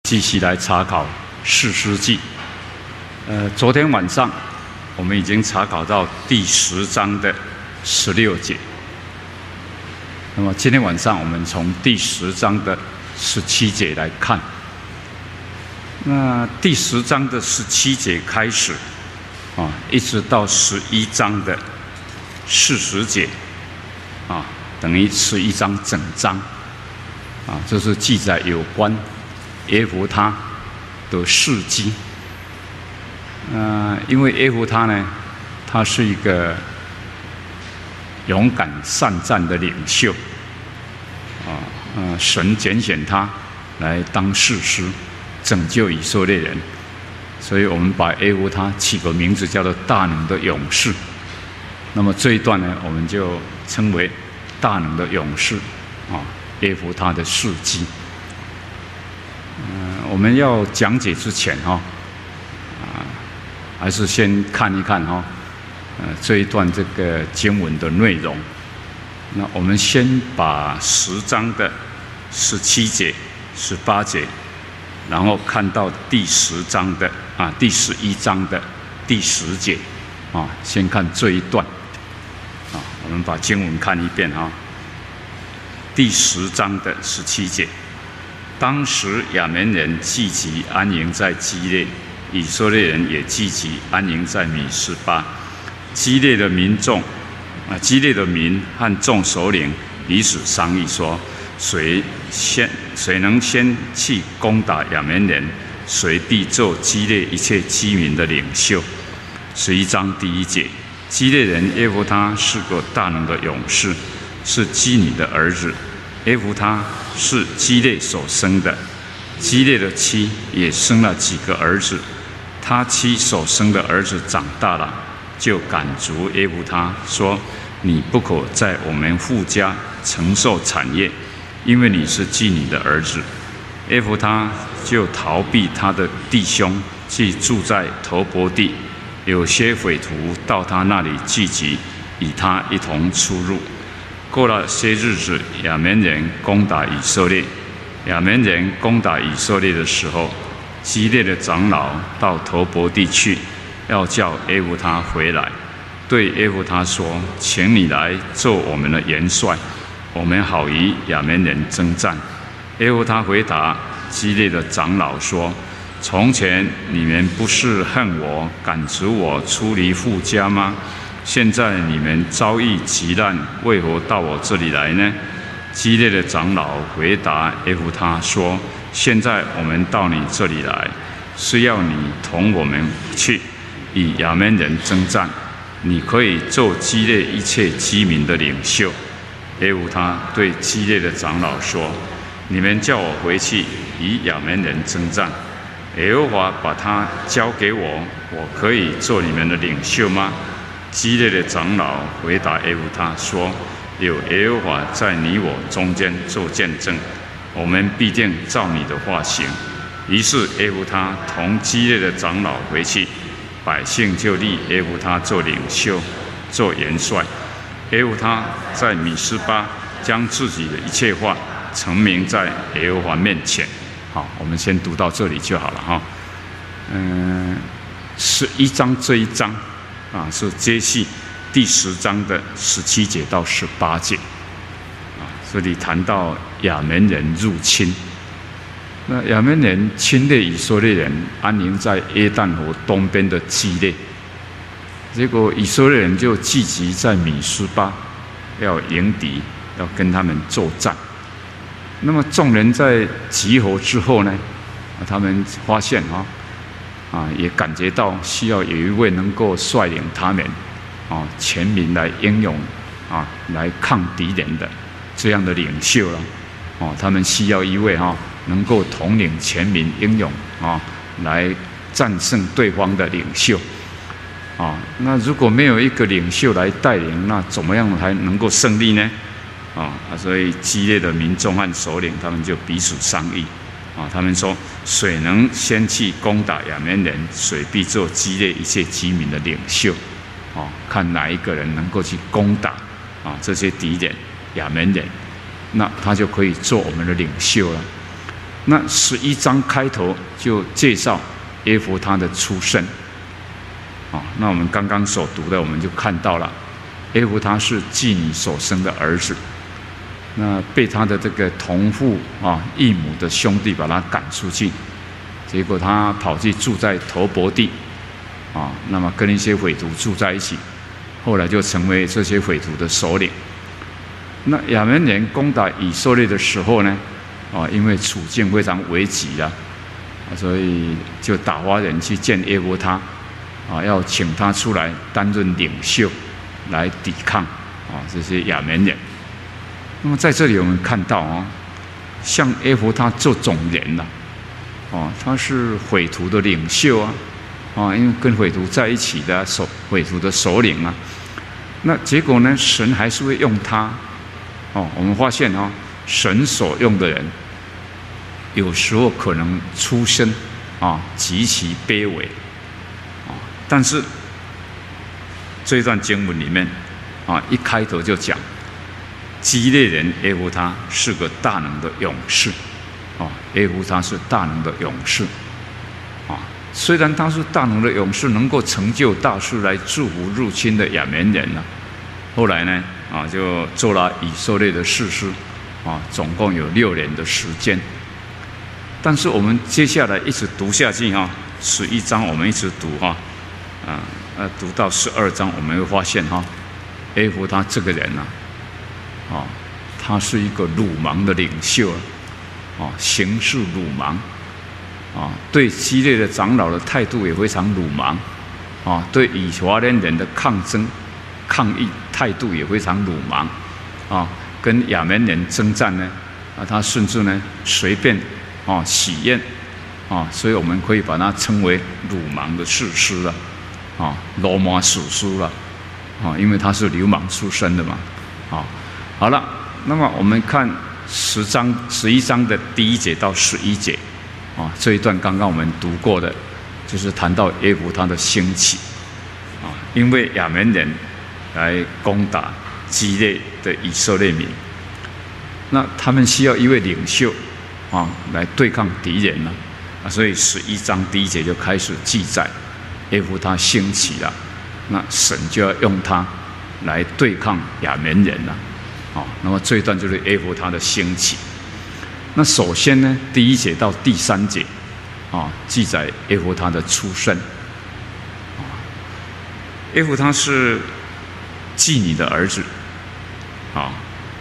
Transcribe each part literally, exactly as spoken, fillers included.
继续来查考士师记。呃，昨天晚上我们已经查考到第十章的十六节。那么今天晚上我们从第十章的十七节来看。那第十章的十七节开始，啊，一直到十一章的四十节，啊，等于是一章整章。啊，这是记载有关耶弗他的事迹。呃，因为耶弗他呢，他是一个勇敢善战的领袖，啊，呃，神拣选他来当士师，拯救以色列人，所以我们把耶弗他起个名字叫做大能的勇士。那么这一段呢，我们就称为大能的勇士，啊。耶弗他的事迹，嗯、呃，我们要讲解之前哈，啊，还是先看一看哈，呃，这一段这个经文的内容。那我们先把十章的十七节、十八节，然后看到第十章的啊第十一章的第十节，啊，先看这一段，啊，我们把经文看一遍哈。第十章的十七节，当时亚扪人聚集安营在基列，以色列人也聚集安营在米斯巴。基列的民众啊，基列的民和众首领彼此商议说：谁先谁能先去攻打亚扪人，谁必做基列一切居民的领袖。十一章第一节，基列人耶弗他是个大能的勇士，是基尼的儿子。耶弗他是基列所生的，基列的妻也生了几个儿子。他妻所生的儿子长大了，就赶逐耶弗他，说：你不可在我们父家承受产业，因为你是基尼的儿子。耶弗他就逃避他的弟兄，去住在头伯地。有些匪徒到他那里聚集，与他一同出入。过了些日子，亚扪人攻打以色列。亚扪人攻打以色列的时候，基列的长老到头伯地去，要叫耶弗他回来，对耶弗他说：请你来做我们的元帅，我们好与亚扪人征战。耶弗他回答基列的长老说：从前你们不是恨我，赶逐我出离父家吗？现在你们遭遇急难，为何到我这里来呢？基列的长老回答耶弗他说：现在我们到你这里来，是要你同我们去与亚扪人征战，你可以做基列一切居民的领袖。耶弗他对基列的长老说：你们叫我回去与亚扪人征战，耶和华把他交给我，我可以做你们的领袖吗？基列的长老回答耶弗他说：有耶和华在你我中间做见证，我们必定照你的话行。于是耶弗他同基列的长老回去，百姓就立耶弗他做领袖，做元帅。耶弗他在米斯巴将自己的一切话陈明在耶和华面前。好，我们先读到这里就好了哈。嗯，十一章这一章啊，是接续第十章的十七节到十八节，啊，这里谈到亚扪人入侵。那亚扪人侵略以色列人，安营在约旦河东边的基列，结果以色列人就聚集在米斯巴，要迎敌，要跟他们作战。那么众人在集合之后呢，啊，他们发现啊。啊，也感觉到需要有一位能够率领他们，啊，全民来英勇，啊，来抗敌人的这样的领袖了，哦，他们需要一位哈、啊，能够统领全民英勇啊，来战胜对方的领袖，啊，那如果没有一个领袖来带领，那怎么样才能够胜利呢？啊，所以激烈的民众和首领，他们就彼此商议。啊，他们说，谁能先去攻打亚扪人，谁必做基列一切居民的领袖。哦，看哪一个人能够去攻打啊这些敌人亚扪人，那他就可以做我们的领袖了。 那十一章开头就介绍耶弗他的出身。啊，那我们刚刚所读的，我们就看到了，耶弗他是妓女所生的儿子，那被他的这个同父啊异母的兄弟把他赶出去，结果他跑去住在陀伯地，啊，那么跟一些匪徒住在一起，后来就成为这些匪徒的首领。那亚扪人攻打以色列的时候呢，啊，因为处境非常危急啊，所以就打发人去见耶弗他。啊，要请他出来担任领袖，来抵抗啊这些亚扪人。那么在这里我们看到啊，像耶弗他这种人呐，啊，他是匪徒的领袖啊，啊，因为跟匪徒在一起的首匪徒的首领啊。那结果呢，神还是会用他。哦，我们发现啊，神所用的人，有时候可能出身啊极其卑微。但是这一段经文里面，啊，一开头就讲，基列人耶弗他是个大能的勇士，啊，耶弗他是大能的勇士，啊，虽然他是大能的勇士，能够成就大事来祝福入侵的亚扪人啊，后来呢，啊，就做了以色列的士师，啊，总共有六年的时间。但是我们接下来一直读下去哈，十一章我们一直读哈。啊，呃，读到十二章，我们会发现哈，耶弗他这个人啊，啊，他是一个鲁莽的领袖啊，行事鲁莽，啊，对基列的长老的态度也非常鲁莽，啊，对以法莲人的抗争、抗议态度也非常鲁莽，啊，跟亚扪人征战呢，啊，他甚至呢随便啊喜宴，啊，所以我们可以把它称为鲁莽的士师了。啊，罗马史书了，啊，因为他是流氓出身的嘛，啊，好了，那么我们看十章十一章的第一节到十一节，啊，这一段刚刚我们读过的，就是谈到耶弗他的兴起，啊，因为亚扪人来攻打基列的以色列民，那他们需要一位领袖，啊，来对抗敌人了，啊，所以十一章第一节就开始记载。耶弗他兴起了，那神就要用他来对抗亚扪人了，啊，那么这一段就是耶弗他的兴起。那首先呢，第一节到第三节，啊，记载耶弗他的出身。啊，耶弗他是妓女的儿子，啊，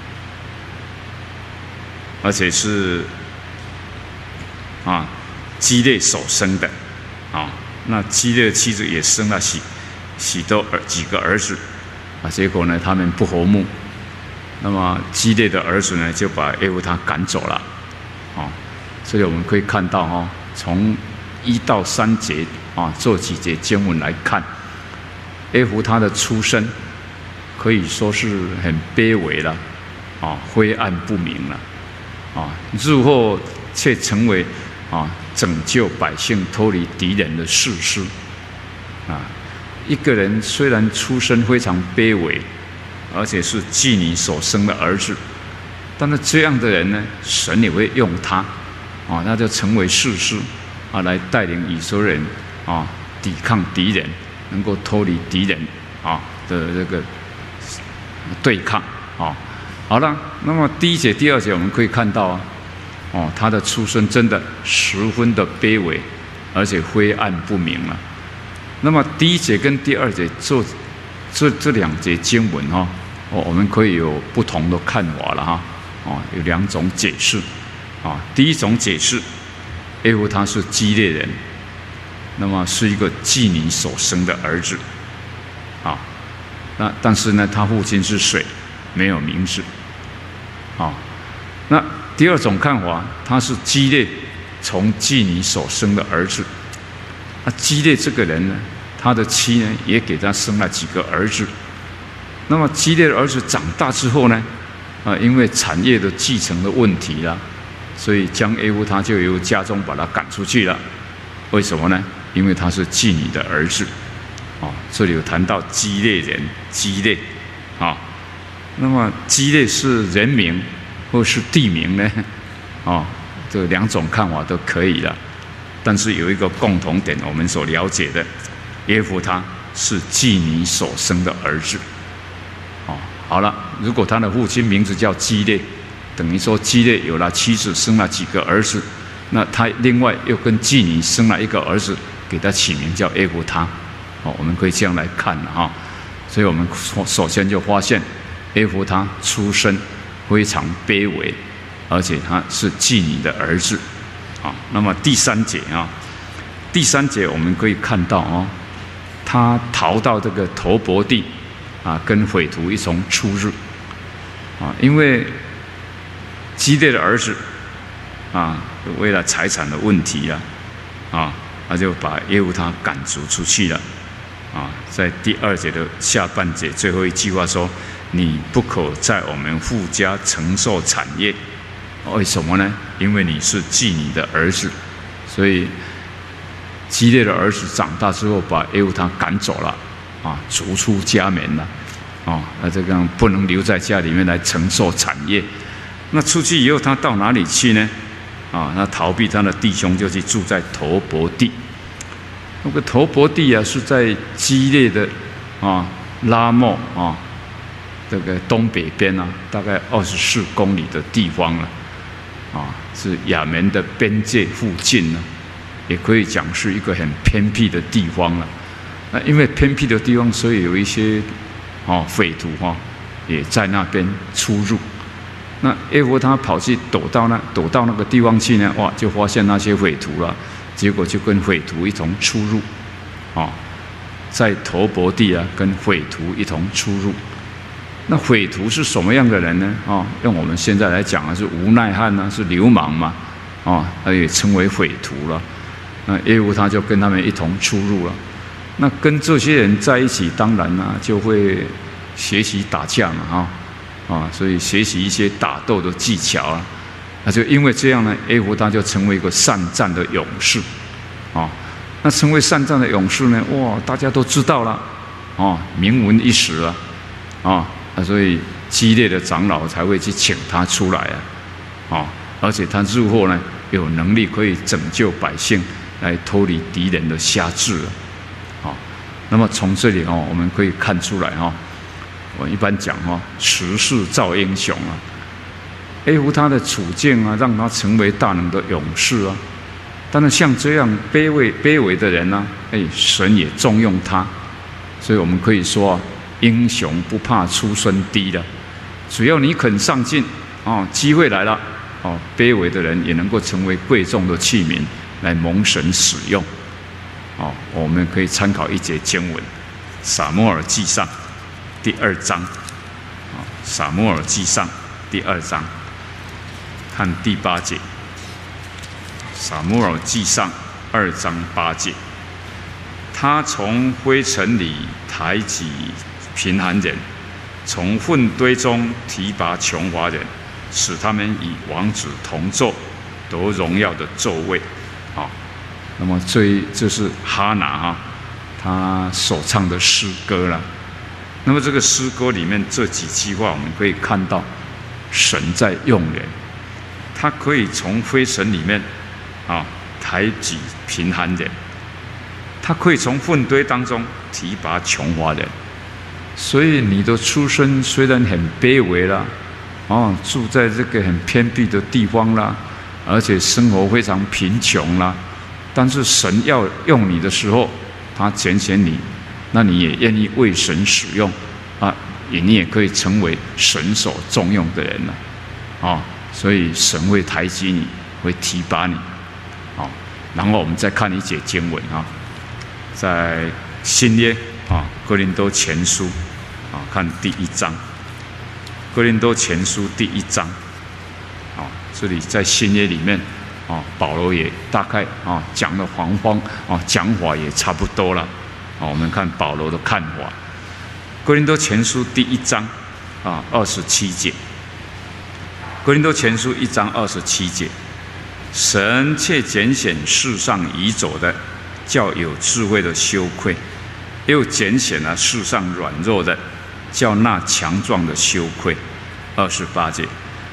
而且是啊基列所生的，啊。那基列的妻子也生了许许多儿几个儿子，啊，结果呢，他们不和睦。那么基列的儿子呢，就把耶弗他赶走了，啊，所以我们可以看到哈、哦，从一到三节啊，这几节经文来看，耶弗他的出身可以说是很卑微了，啊，灰暗不明了，啊，日后却成为啊。拯救百姓脱离敌人的士师，啊，一个人虽然出身非常卑微，而且是妓女所生的儿子，但是这样的人呢，神也会用他，啊，那就成为士师，啊，来带领以色列人啊抵抗敌人，能够脱离敌人啊的这个对抗啊。好了，那么第一节、第二节我们可以看到啊。哦，他的出身真的十分的卑微，而且灰暗不明了。那么第一节跟第二节这这这两节经文哈，哦，我们可以有不同的看法了哈。哦，有两种解释。啊，第一种解释，耶弗他是基列人，那么是一个妓女所生的儿子。啊，那但是呢，他父亲是谁？没有名字。啊，那。第二种看法，他是基列从妓女所生的儿子。那基列这个人呢，他的妻呢也给他生了几个儿子。那么基列的儿子长大之后呢，啊，因为产业的继承的问题啦，所以将耶弗他就由家中把他赶出去了。为什么呢？因为他是妓女的儿子。啊，这里有谈到基列人，基列，啊，那么基列是人名。或是地名呢？啊， 这两种看法都可以了。但是有一个共同点，我们所了解的，耶弗他是妓女所生的儿子。哦，好了，如果他的父亲名字叫基列，等于说基列有了妻子，生了几个儿子，那他另外又跟妓女生了一个儿子，给他起名叫耶弗他。哦，我们可以这样来看了哈。所以我们首先就发现，耶弗他出身非常卑微，而且他是妓女的儿子。啊，那么第三节啊，第三节我们可以看到哦，他逃到这个陀伯地啊，跟匪徒一同出入啊，因为基列的儿子啊，为了财产的问题啊，啊，他就把耶弗他赶逐出去了啊。在第二节的下半节最后一句话说：“你不可在我们父家承受产业。”为什么呢？因为你是妓女的儿子，所以基列的儿子长大之后，把耶弗他赶走了，啊，逐出家门了，啊，那这个不能留在家里面来承受产业。那出去以后，他到哪里去呢？啊，那逃避他的弟兄，就去住在陀伯地。那个陀伯地啊，是在基列的啊拉末啊这个东北边啊，大概二十四公里的地方了。啊，是亚门的边界附近呢，也可以讲是一个很偏僻的地方了。那因为偏僻的地方，所以有一些哦匪徒哈、哦、也在那边出入。那耶弗他跑去躲到那躲到那个地方去呢，哇，就发现那些匪徒了，结果就跟匪徒一同出入，啊、哦，在陀伯地啊，跟匪徒一同出入。那匪徒是什么样的人呢？啊、哦，用我们现在来讲啊，是无赖汉啊，是流氓嘛，啊、哦，他也称为匪徒了。那耶弗他就跟他们一同出入了。那跟这些人在一起，当然呢、啊、就会学习打架嘛，哈、哦，啊，所以学习一些打斗的技巧啊。那就因为这样呢，耶弗他就成为一个善战的勇士，啊、哦，那成为善战的勇士呢，哇，大家都知道了，哦，名闻一时了，啊、哦。啊，所以基列的长老才会去请他出来啊，啊，而且他日后呢有能力可以拯救百姓，来脱离敌人的辖制了，啊，那么从这里哦，我们可以看出来哈，我一般讲哈，时势造英雄啊，耶弗他的处境啊，让他成为大能的勇士啊，但是像这样卑微卑微的人呢，哎，神也重用他，所以我们可以说啊。英雄不怕出身低的，只要你肯上进，哦，机会来了，哦，卑微的人也能够成为贵重的器皿，来蒙神使用。哦，我们可以参考一节经文，《撒母耳记上》第二章，啊，《撒母耳记上》第二章，看第八节，《撒母耳记上》二章八节，他从灰尘里抬起贫寒人，从粪堆中提拔穷乏人，使他们与王子同坐，得荣耀的座位。啊，那么这这是哈拿哈他所唱的诗歌了。那么这个诗歌里面这几句话，我们可以看到神在用人，他可以从灰尘里面啊抬举贫寒人，他可以从粪堆当中提拔穷乏人。所以你的出身虽然很卑微啦，哦，住在这个很偏僻的地方啦，而且生活非常贫穷啦，但是神要用你的时候，他拣选你，那你也愿意为神使用啊，你也可以成为神所重用的人了，啊，所以神会抬举你，会提拔你，啊，然后我们再看一节经文啊，在新约啊哥林多前书。啊，看第一章，《哥林多前书》第一章，啊，这里在新约里面，啊，保罗也大概啊讲的方方啊讲法也差不多了，啊，我们看保罗的看法，《哥林多前书》第一章，啊，二十七节，《哥林多前书》一章二十七节，神却拣选世上已走的，叫有智慧的羞愧，又拣选了世上软弱的，叫那强壮的羞愧。二十八节，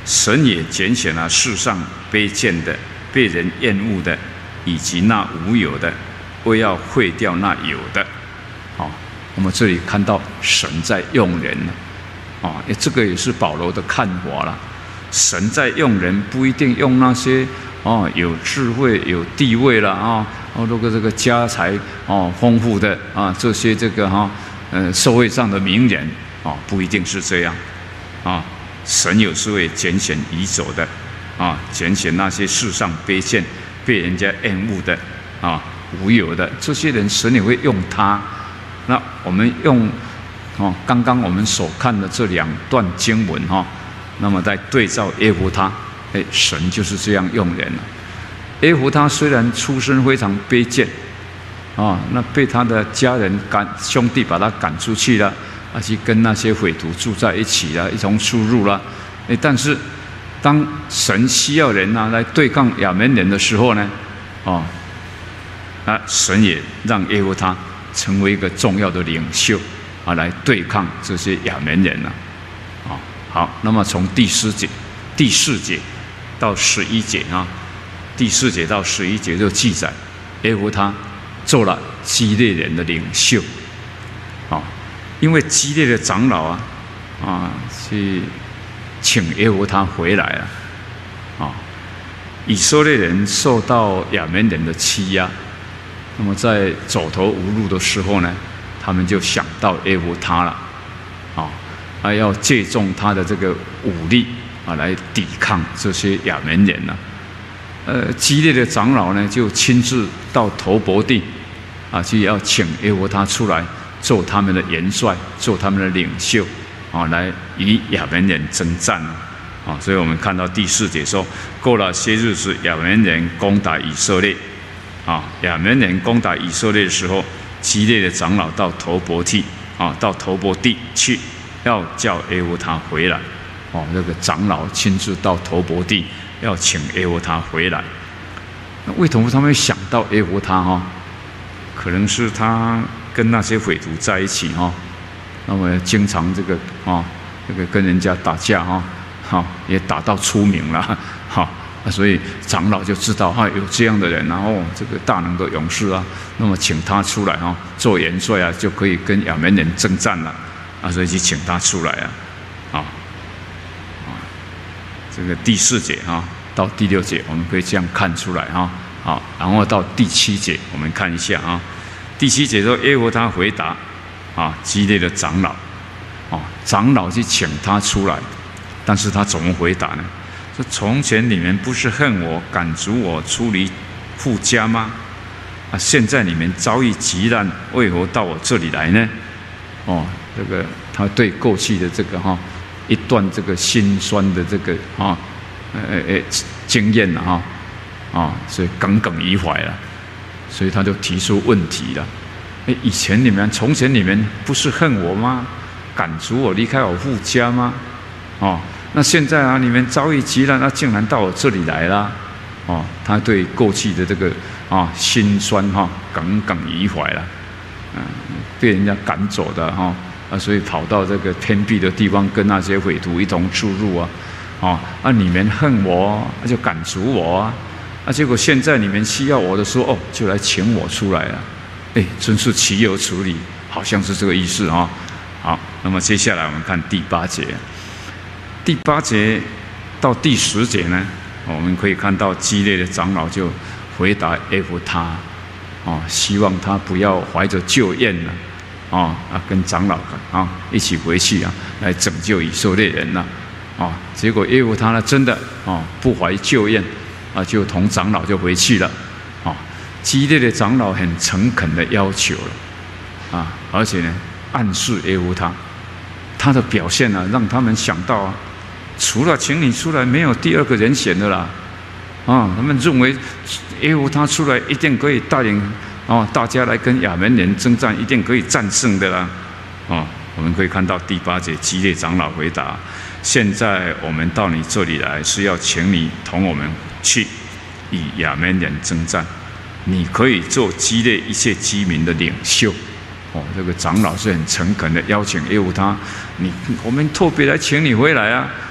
神也拣选了世上卑贱的、被人厌恶的，以及那无有的，为要废掉那有的。好，我们这里看到神在用人了，啊，这个也是保罗的看法了。神在用人，不一定用那些哦有智慧、有地位了啊，哦，如果这个家财哦丰富的啊，这些这个哈、哦、呃社会上的名人啊、哦，不一定是这样啊。神有时会拣选已走的啊，拣选那些世上卑贱、被人家厌恶的啊、无有的这些人，神也会用他。那我们用哦，刚刚我们所看的这两段经文哈、哦，那么在对照耶弗他，哎，神就是这样用人了。耶弗他虽然出身非常卑贱啊，那被他的家人赶兄弟把他赶出去了。而且跟那些匪徒住在一起了，一同出入了。哎，但是当神需要人啊来对抗亚扪人的时候呢，哦，啊，神也让耶弗他成为一个重要的领袖啊，来对抗这些亚扪人了。啊，好，那么从第四节、第四节到十一节啊，第四节到十一节就记载耶弗他做了基列人的领袖，啊。因为基列的长老啊，啊，去请耶弗他回来了，啊，以色列人受到亚扪人的欺压，那么在走投无路的时候呢，他们就想到耶弗他了，啊，还要借重他的这个武力啊，来抵抗这些亚扪人呢。呃，基列的长老呢，就亲自到头伯地啊，去要请耶弗他出来。做他们的元帅，做他们的领袖，啊，来与亚扪人征战啊！所以我们看到第四节说，过了些日子，亚扪人攻打以色列，啊，亚扪人攻打以色列的时候，基列的长老到头伯地，啊，到头伯地去，要叫耶弗他回来，哦，那个长老亲自到头伯地，要请耶弗他回来。那为什么他们会想到耶弗他哈？可能是他跟那些匪徒在一起哈，那么经常这个啊，这个跟人家打架哈，好也打到出名了，好，所以长老就知道哈有这样的人，然后这个大能的勇士啊，那么请他出来哈做元帅啊，就可以跟亚扪人征战了，啊，所以就请他出来啊，啊啊，这个第四节哈到第六节我们可以这样看出来哈。好，然后到第七节，我们看一下啊。第七节说，耶弗他回答啊，基列的长老，啊，长老去请他出来，但是他怎么回答呢？说从前你们不是恨我、赶逐我出离父家吗？啊，现在你们遭遇急难，为何到我这里来呢？哦，这个他对过去的这个哈一段这个辛酸的这个啊呃呃经验了哈。啊，所以耿耿于怀了，所以他就提出问题了。哎，以前你们、从前你们不是恨我吗？赶逐我离开我父家吗？哦，那现在啊，你们遭遇急难，那竟然到我这里来了。哦，他对过去的这个啊心酸哈、啊、耿耿于怀了。嗯、啊，被人家赶走的哈啊，所以跑到这个偏僻的地方，跟那些匪徒一同出入啊。哦，啊，你们恨我，那就赶逐我啊。啊，结果现在你们需要我的时候，哦，就来请我出来了，哎，真是岂有此理，好像是这个意思啊。好，那么接下来我们看第八节，第八节到第十节呢，我们可以看到基列的长老就回答耶弗他，哦，希望他不要怀着旧怨了，啊啊，跟长老啊一起回去啊，来拯救以色列人了，啊，结果耶弗他呢，真的啊不怀旧怨。啊，就同长老就回去了，啊，基列的长老很诚恳的要求了，啊，而且呢，暗示耶弗他，他的表现呢、啊，让他们想到啊，除了请你出来，没有第二个人选的啦，啊，他们认为耶弗他出来一定可以带领啊大家来跟亚扪人征战，一定可以战胜的啦，啊，我们可以看到第八节，基列长老回答：现在我们到你这里来，是要请你同我们去与亚扪人征战，你可以做基列一切居民的领袖。哦，这个长老是很诚恳的邀请耶弗他，你我们特别来请你回来啊！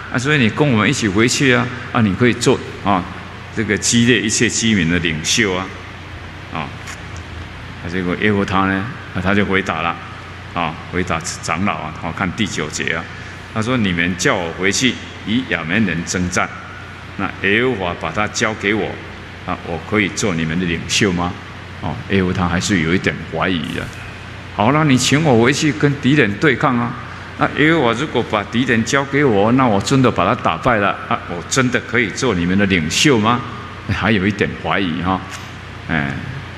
啊，所以你跟我们一起回去啊，啊，你可以做啊这个激烈一切居民的领袖啊，啊，啊结果耶夫他呢，啊他就回答了，啊回答长老啊，好看第九节啊，他说你们叫我回去与亚扪人征战，那耶和华把他交给我，啊，我可以做你们的领袖吗？哦，耶夫他还是有一点怀疑的。好了，你请我回去跟敌人对抗啊。那耶和华如果把敌人交给我，那我真的把他打败了啊，我真的可以做你们的领袖吗？还有一点怀疑哈，哎。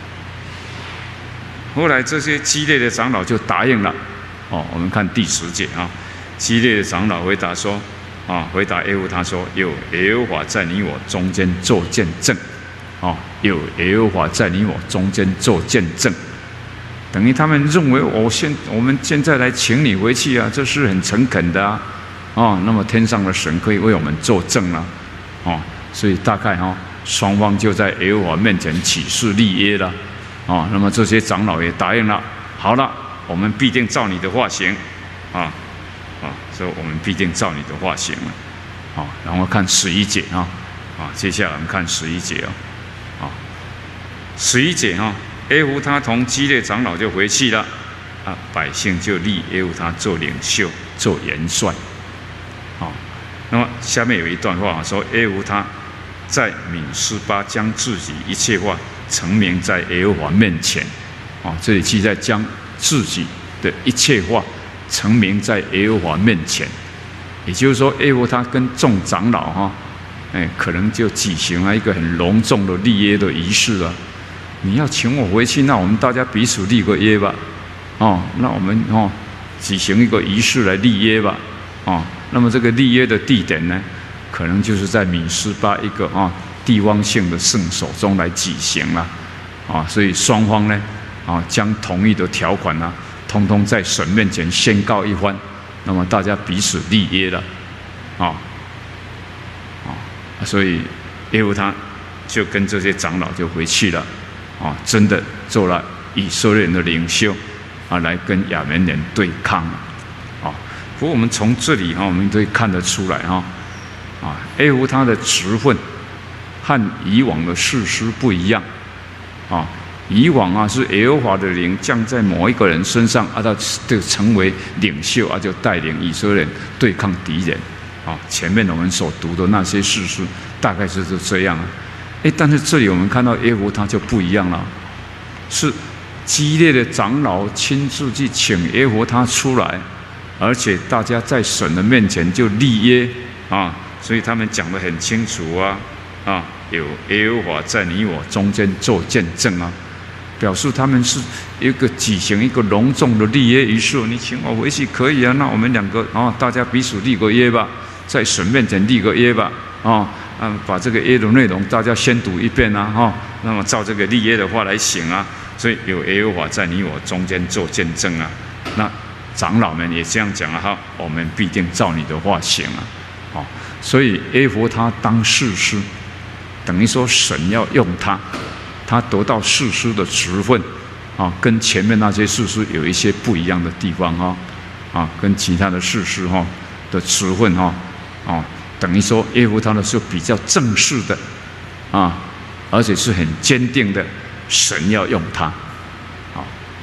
后来这些激烈的长老就答应了。哦，我们看第十节啊，激烈的长老回答说，啊，回答耶夫他说，有耶和华在你我中间做见证，哦，有耶和华在你我中间做见证。等于他们认为我现我们现在来请你回去啊，这是很诚恳的啊，哦，那么天上的神可以为我们作证了，哦，所以大概哈、哦，双方就在耶和华面前起誓立约了，哦，那么这些长老也答应了，好了，我们必定照你的话行，啊，啊，所以我们必定照你的话行了，好，然后看十一节啊，啊，接下来我们看十一节啊，啊，十一节哈。耶夫他同基列长老就回去了，啊，百姓就立耶夫他做领袖、做元帅，啊，那么下面有一段话说，耶夫他在米斯巴将自己一切话陈明在耶和华面前，啊，这里记载将自己的一切话陈明在耶和华面前，也就是说，耶夫他跟众长老哈，哎，可能就举行了一个很隆重的立约的仪式了。你要请我回去，那我们大家彼此立个约吧，哦，那我们哦举行一个仪式来立约吧，哦，那么这个立约的地点呢，可能就是在米斯巴一个啊、哦、地方性的圣所中来举行了，啊、哦，所以双方呢，啊、哦、将同意的条款呢、啊，通通在神面前宣告一番，那么大家彼此立约了，啊、哦，啊、哦，所以耶夫他就跟这些长老就回去了。啊，真的做了以色列人的领袖，啊，来跟亚扪人对抗了，啊，不过我们从这里哈，我们可以看得出来哈，啊，耶夫他的职分和以往的士师不一样，啊，以往啊是耶和华的灵降在某一个人身上，啊，他就成为领袖啊，就带领以色列人对抗敌人，啊，前面我们所读的那些士师大概就是这样啊。哎，但是这里我们看到耶夫他就不一样了，是激烈的长老亲自去请耶夫他出来，而且大家在神的面前就立约啊，所以他们讲得很清楚啊，啊，有耶和华在你我中间做见证啊，表示他们是一个举行一个隆重的立约仪式。你请我回去可以啊，那我们两个啊，大家彼此立个约吧，在神面前立个约吧，啊。啊，把这个约的内容大家先读一遍啊，哈、哦，那么照这个立约的话来行啊，所以有耶和华在你我中间做见证啊。那长老们也这样讲了、啊、哈，我们必定照你的话行啊，哦，所以耶夫他当士师，等于说神要用他，他得到士师的职分啊，跟前面那些士师有一些不一样的地方哈、啊，啊，跟其他的士师哈、啊、的职分哈，啊。等于说，耶夫他呢是比较正式的，啊，而且是很坚定的，神要用他，好，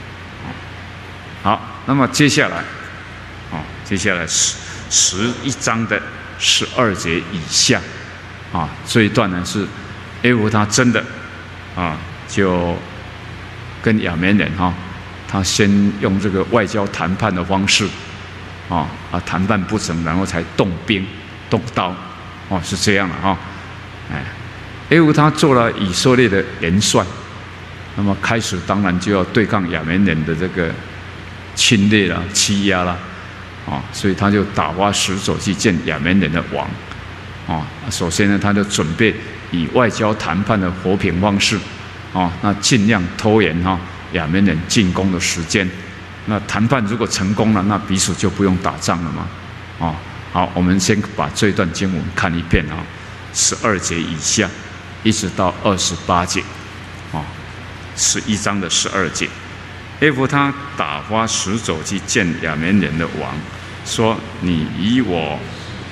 好，那么接下来，啊，接下来十十一章的十二节以下，啊，这一段呢是耶夫他真的，啊，就跟亚扪人哈，他先用这个外交谈判的方式，啊啊，谈判不成，然后才动兵。动刀，哦，是这样的哈、哦，哎，耶夫他做了以色列的元帅，那么开始当然就要对抗亚扪人的这个侵略啦、欺压啦，啊、哦，所以他就打发使者去见亚扪人的王，啊、哦，首先呢，他就准备以外交谈判的和平方式，啊、哦，那尽量拖延哈、哦、亚扪人进攻的时间，那谈判如果成功了，那彼此就不用打仗了嘛，啊、哦。好，我们先把这段经文看一遍啊，十二节以下，一直到二十八节，啊，十一章的十二节，耶夫他打发使者去见亚扪人的王，说：“你与我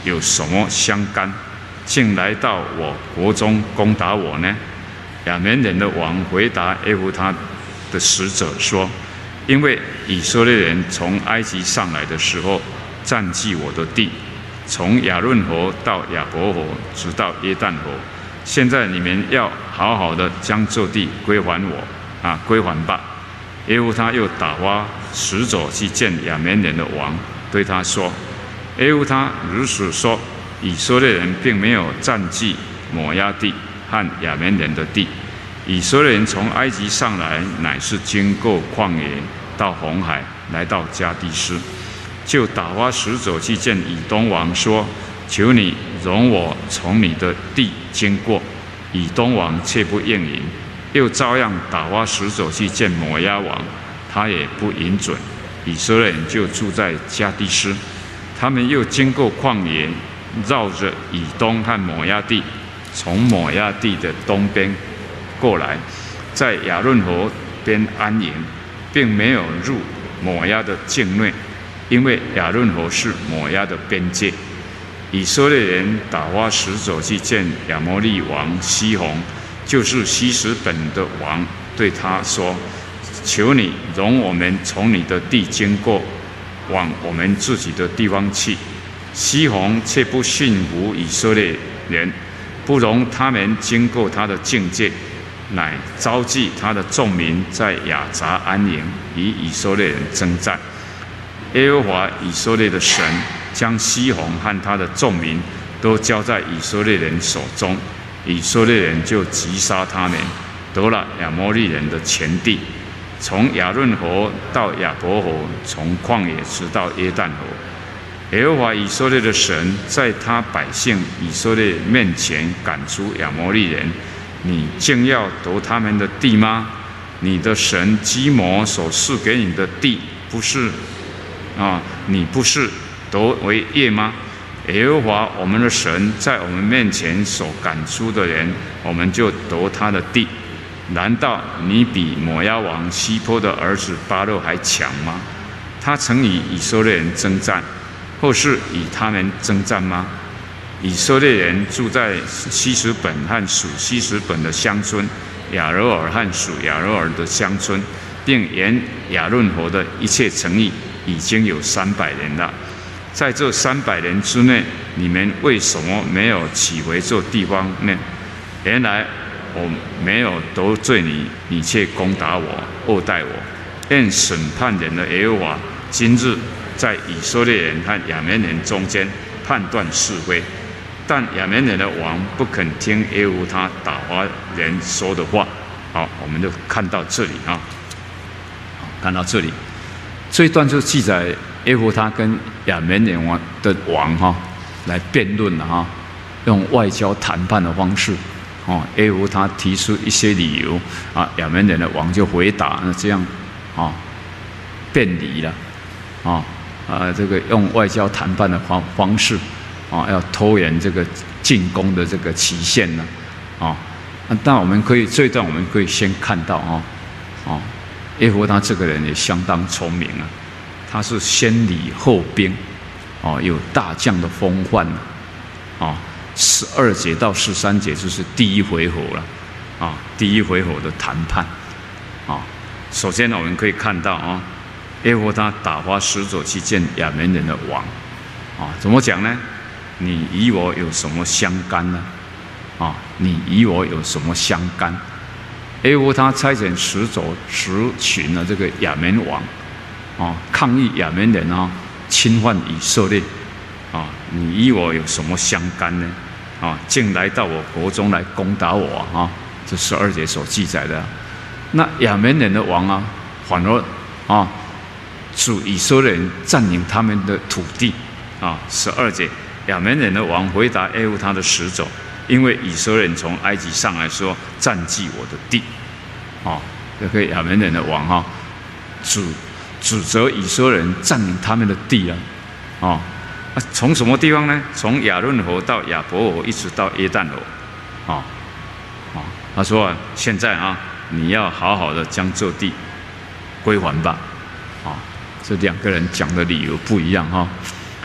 有什么相干，竟来到我国中攻打我呢？”亚扪人的王回答耶弗他的使者说：“因为以色列人从埃及上来的时候，占据我的地，从亚伦河到亚伯河，直到约旦河。现在你们要好好的将这地归还我啊，归还吧。”耶弗他又打发使者去见亚扪人的王，对他说：“耶弗他如此说，以色列人并没有占据摩押地和亚扪人的地。以色列人从埃及上来，乃是经过旷野，到红海，来到迦低斯，就打发使者去见以东王，说：求你容我从你的地经过。以东王却不应允，又照样打发使者去见摩押王，他也不允准。以色列人就住在迦低斯。他们又经过旷野，绕着以东和摩押地，从摩押地的东边过来，在亚伦河边安营，并没有入摩押的境内，因为亚伦河是摩押的边界。以色列人打发使者去见亚摩利王西宏，就是希实本的王，对他说：求你容我们从你的地经过，往我们自己的地方去。西宏却不信服以色列人，不容他们经过他的境界，乃召集他的众民在亚杂安营，与以色列人征战。耶和华以色列的神将西宏和他的众民都交在以色列人手中，以色列人就击杀他们，得了亚摩利人的全地，从亚伦河到亚伯河，从旷野直到约旦河。耶和华以色列的神在他百姓以色列面前赶出亚摩利人，你竟要夺他们的地吗？你的神基摩所赐给你的地，不是啊，你不是夺为业吗？耶和华我们的神在我们面前所赶出的人，我们就夺他的地。难道你比摩押王西波的儿子巴勒还强吗？他曾与以色列人征战，或是与他们征战吗？以色列人住在希实本和属希实本的乡村，亚罗尔和属亚罗尔的乡村，并沿亚伦河的一切城邑，已经有三百年了。在这三百年之内，你们为什么没有起回这地方呢？原来我没有得罪你，你却攻打我，恶待我。愿审判人的耶和华今日在以色列人和亚扪人中间判断是非。但亚扪人的王不肯听耶弗他打发人说的话。好，我们就看到这里啊，看到这里，这一段就记载耶弗他跟亚扪人王的王哈来辩论了哈，用外交谈判的方式。哦，耶弗他提出一些理由啊，亚扪人的王就回答，那这样啊，辩理了啊啊，这个用外交谈判的方方式啊，要拖延这个进攻的这个期限呢啊。但我们可以这一段我们可以先看到啊啊，耶弗他这个人也相当聪明啊，他是先礼后兵哦，有大将的风范啊。十二节到十三节就是第一回合了，啊，第一回合的谈判，啊，首先呢，我们可以看到啊，耶弗他打发使者去见亚扪人的王，啊，怎么讲呢？你与我有什么相干呢？啊，你与我有什么相干？耶弗他差遣使者使群了这个亚扪王，啊，抗议亚扪人啊侵犯以色列。啊，你与我有什么相干呢？啊，竟来到我国中来攻打我啊！这十二节所记载的、啊。那亚扪人的王啊，反而啊，主以色列人占领他们的土地啊。十二节，亚扪人的王回答耶弗他的使者，因为以色列人从埃及上来说，占据我的地。啊，这个亚扪人的王哈、啊，指指责以色列人占领他们的地啊，啊。啊，从什么地方呢？从亚伦河到亚伯河，一直到约旦河，啊，啊，他说、啊、现在啊，你要好好的将这地归还吧，啊，这两个人讲的理由不一样哈、啊。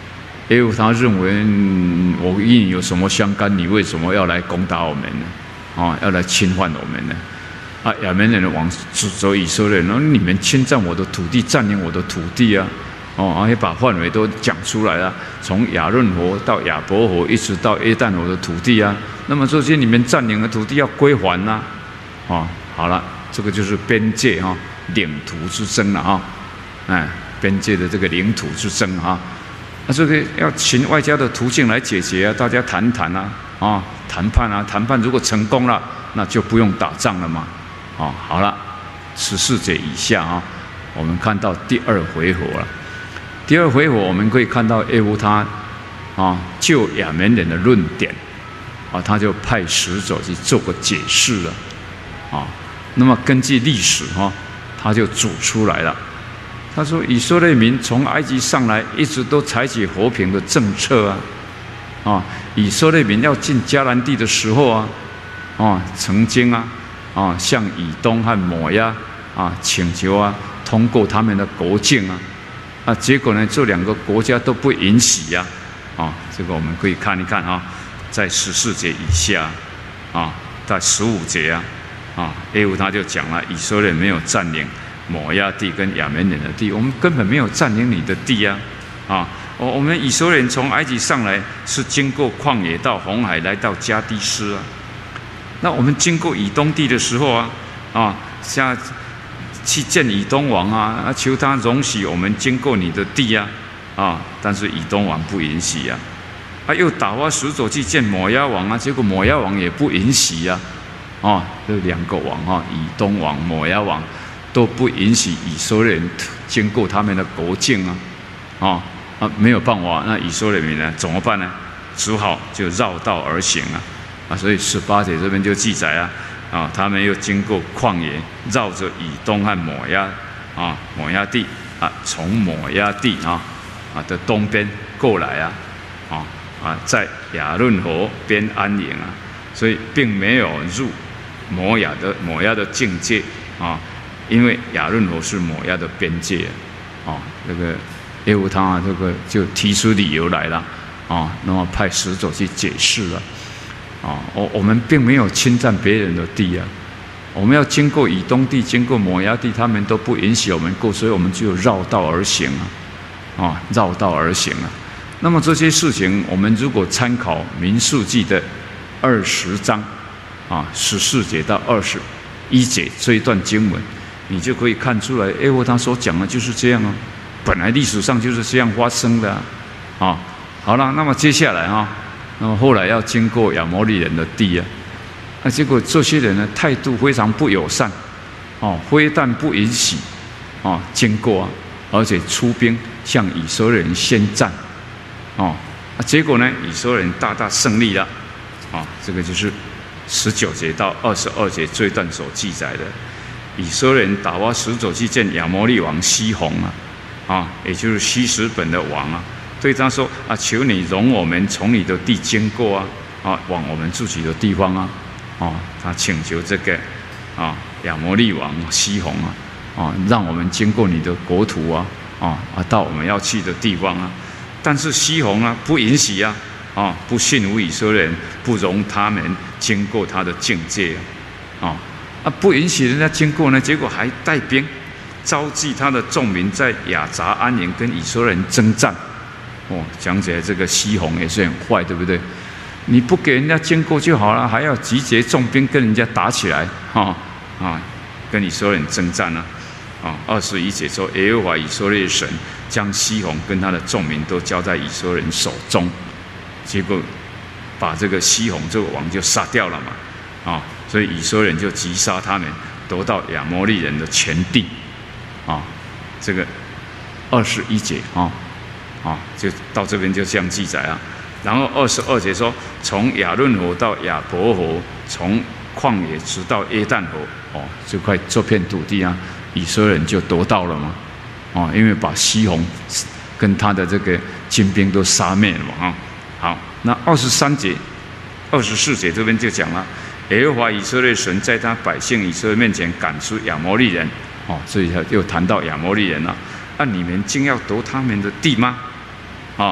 耶和华认为，嗯、我与你有什么相干？你为什么要来攻打我们呢？啊，要来侵犯我们呢？啊，亚扪人的王指责以色列人，说你们侵占我的土地，占领我的土地啊！哦，而且把范围都讲出来了，从亚嫩河到亚伯河，一直到约旦河的土地啊。那么这些你们占领的土地要归还呐、啊！哦，好了，这个就是边界哈、哦，领土之争了哈、哦，哎，边界的这个领土之争哈、啊。那这个要循外交的途径来解决啊，大家谈谈啊，啊，谈判啊，谈判如果成功了，那就不用打仗了嘛，哦，好了，十四节以下啊，我们看到第二回合了。第二回合我们可以看到耶和华啊，就亚扪人的论点啊，他就派使者去做个解释了啊。那么根据历史哈、啊，他就组出来了。他说：“以色列民从埃及上来，一直都采取和平的政策啊，啊，以色列民要进迦南地的时候啊，啊，曾经啊，啊，向以东和摩押啊请求啊，通过他们的国境啊，啊，结果呢，这两个国家都不允许呀，啊，这个我们可以看一看啊，在十四节以下，啊，在十五节啊，啊，耶和华就讲了，以色列没有占领摩押地跟亚扪人的地，我们根本没有占领你的地啊！啊，我我们以色列人从埃及上来是经过旷野到红海来到迦低斯啊。那我们经过以东地的时候啊，啊，下去见以东王啊，啊，求他容许我们经过你的地啊，啊，但是以东王不允许啊，啊，又打发使者去见摩押王啊，结果摩押王也不允许啊，啊，这两个王啊，以东王、摩押王。都不允许以色列人经过他们的国境啊，啊啊没有办法，那以色列民呢怎么办呢？只好就绕道而行啊，啊，所以十八节这边就记载啊，啊，他们又经过旷野，绕着以东和摩押啊摩押地啊，从摩押地啊啊的东边过来啊，啊啊在亚嫩河边安营啊，所以并没有入摩押的摩押的境界啊。因为亚嫩河是摩押的边界啊，哦，这个耶和华啊，这个就提出理由来了啊，那么派使者去解释了啊，我我们并没有侵占别人的地啊，我们要经过以东地，经过摩押地，他们都不允许我们过，所以我们就绕道而行啊，啊，绕道而行啊。那么这些事情，我们如果参考民数记的二十章啊，十四节到二十一节这一段经文。你就可以看出来，耶和华所讲的就是这样啊，本来历史上就是这样发生的啊。啊好了，那么接下来啊，那么后来要经过亚摩利人的地啊，那结果这些人呢态度非常不友善，哦，非但不允许啊经过啊，而且出兵向以色列人宣战，哦，啊结果呢，以色列人大大胜利了，啊，这个就是十九节到二十二节这一段所记载的。以色列人打发使者去见亚摩利王西宏啊，啊，也就是西实本的王啊，对他说啊，求你容我们从你的地经过啊，啊，往我们自己的地方啊，啊，他请求这个啊亚摩利王西宏啊，啊，让我们经过你的国土啊，啊啊，到我们要去的地方啊，但是西宏啊不允许啊，啊，不信服以色列人，不容他们经过他的境界啊。啊啊，不允许人家经过呢，结果还带兵召集他的众民在亚杂安营，跟以色列人征战。哦，讲起来这个西宏也是很坏，对不对？你不给人家经过就好了，还要集结重兵跟人家打起来，哈 啊, 啊，跟以色列人征战呢、啊。啊，二十一节说，耶和华以色列神将西宏跟他的众民都交在以色列人手中，结果把这个西宏这个王就杀掉了嘛，啊。所以以色列人就击杀他们，夺到亚摩利人的全地，啊，这个二十一节啊，啊，就到这边就这样记载啊。然后二十二节说，从亚嫩河到亚伯河，从旷野直到约旦河，哦，这块这片土地啊，以色列人就夺到了嘛，哦，因为把西宏跟他的这个军兵都杀灭了嘛，啊，好，那二十三节、二十四节这边就讲了。耶和华以色列神在他百姓以色列面前赶出亚摩利人，哦，所以他又谈到亚摩利人了。那、啊、你们竟要夺他们的地吗？啊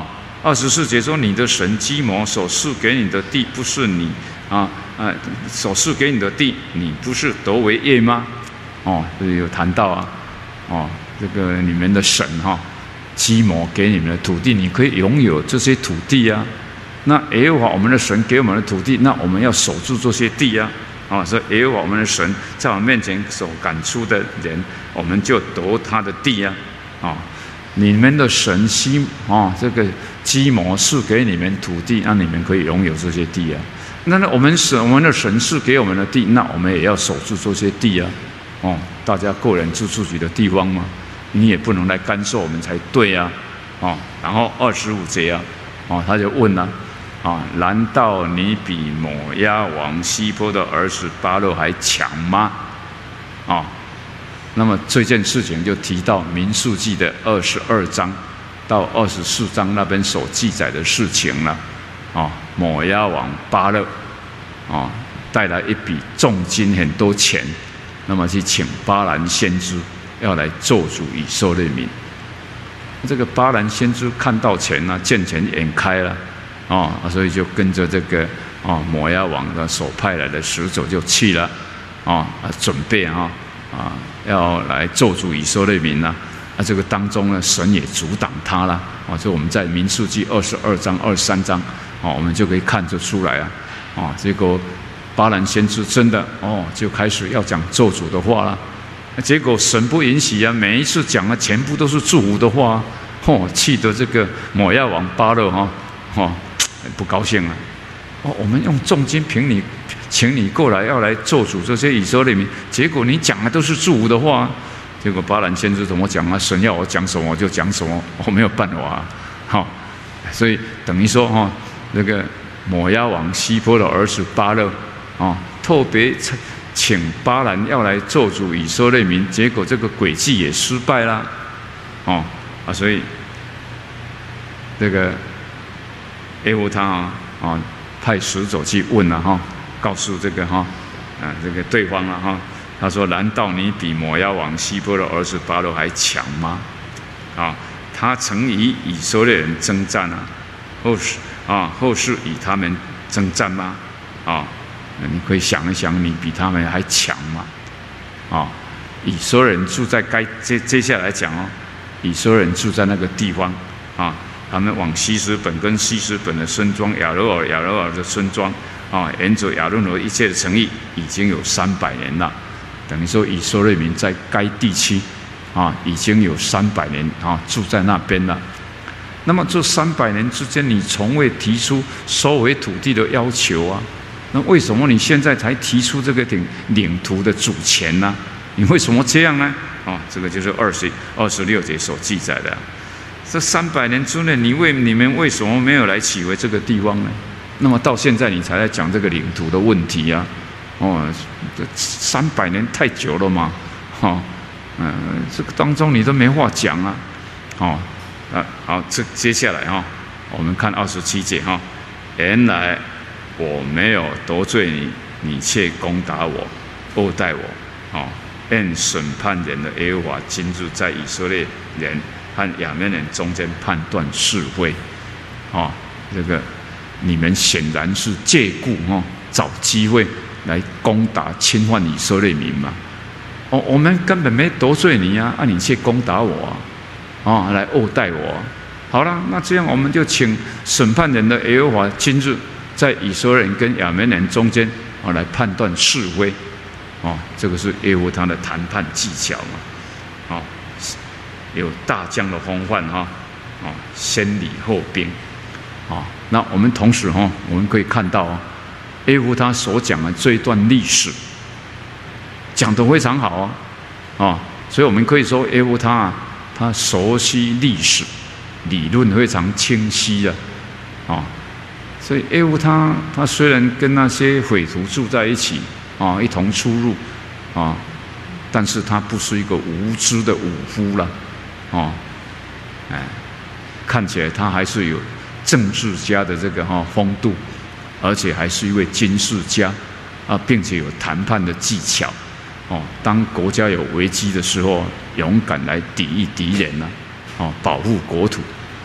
二十四节说，你的神基摩所赐给你的地，不是你啊啊所赐给你的地，你不是得为业吗？哦，这里有谈到啊，哦，这个你们的神哈、哦，基摩给你们的土地，你可以拥有这些土地啊。那耶和华我们的神给我们的土地，那我们要守住这些地啊。啊、哦，所以耶和华我们的神在我们面前所赶出的人，我们就得他的地啊。啊、哦，你们的神基啊、哦，这个基摩是给你们土地，那你们可以拥有这些地啊。那那我们神我们的神是给我们的地，那我们也要守住这些地啊。哦，大家个人住自己的地方嘛，你也不能来干涉我们才对啊。哦，然后二十五节啊，哦，他就问了、啊。啊！难道你比摩押王西波的儿子巴勒还强吗？啊！那么这件事情就提到民数记的二十二章到二十四章那边所记载的事情了。啊！摩押王巴勒啊，带来一笔重金很多钱，那么去请巴兰先知要来咒诅以色列民。这个巴兰先知看到钱啊，见钱眼开了。哦，所以就跟着这个哦摩押王的所派来的使者就去了，哦啊准备啊啊要来咒诅以色列民啊，啊这个当中呢神也阻挡他了，啊就我们在民数记二十二章、二十三章，哦我们就可以看得出来啊，啊结果巴兰先知真的哦就开始要讲咒诅的话了，结果神不允许啊，每一次讲的全部都是祝福的话，哦气得这个摩押王巴勒哈哦。不高兴了，哦，我们用重金凭你，请你过来要来咒诅这些以色列民，结果你讲的都是祝福的话，结果巴兰先知怎么讲啊？神要我讲什么我就讲什么，我没有办法啊，好、哦，所以等于说哈、哦，那个摩押王西波的儿子巴勒啊、哦，特别请巴兰要来咒诅以色列民，结果这个诡计也失败啦，哦啊，所以这个。耶和他啊啊，派使者去问了、啊、哈，告诉这个哈啊这个对方了、啊、哈，他说：难道你比摩押王西波的儿子巴勒还强吗？啊，他曾与以色列人征战啊，后世啊后世与他们征战吗？啊，你可以想一想，你比他们还强吗？啊，以色列人住在该接接下来讲哦，以色列人住在那个地方啊。他们往西斯本跟西斯本的村庄亚罗尔亚罗尔的村庄啊，沿着亚伦河一切的城邑已经有三百年了，等于说以色列民在该地区啊已经有三百年啊住在那边了。那么这三百年之间，你从未提出收回土地的要求啊，那为什么你现在才提出这个领领土的主权呢？你为什么这样呢？啊，这个就是二十二十六节所记载的。这三百年之内，你为你们为什么没有来取回这个地方呢？那么到现在你才来讲这个领土的问题啊？哦，这三百年太久了嘛，哈、哦，嗯、呃，这个当中你都没话讲啊，哦，啊，好，这接下来哈、哦，我们看二十七节哈、哦，原来我没有得罪你，你却攻打我，恶待我，哦，愿审判人的耶和华今日在以色列人和亚扪人中间判断是非，啊、哦，这个你们显然是借故哈、哦、找机会来攻打侵犯以色列民嘛，哦，我们根本没得罪你啊，啊，你却攻打我啊，哦，来恶待我、啊。好了，那这样我们就请审判人的耶和华今日在以色列人跟亚扪人中间啊、哦、来判断是非，哦，这个是耶和华的谈判技巧嘛，哦。有大将的风范哈，啊，先礼后兵，啊，那我们同时哈，我们可以看到啊，耶和他所讲的这一段历史，讲得非常好啊，啊，所以我们可以说耶和他啊，他熟悉历史，理论非常清晰啊，啊，所以耶和他他虽然跟那些匪徒住在一起啊，一同出入啊，但是他不是一个无知的武夫了。哦，哎，看起来他还是有政治家的这个哈、哦、风度，而且还是一位军事家啊，并且有谈判的技巧。哦，当国家有危机的时候，勇敢来抵御敌人呐、啊，哦，保护国土，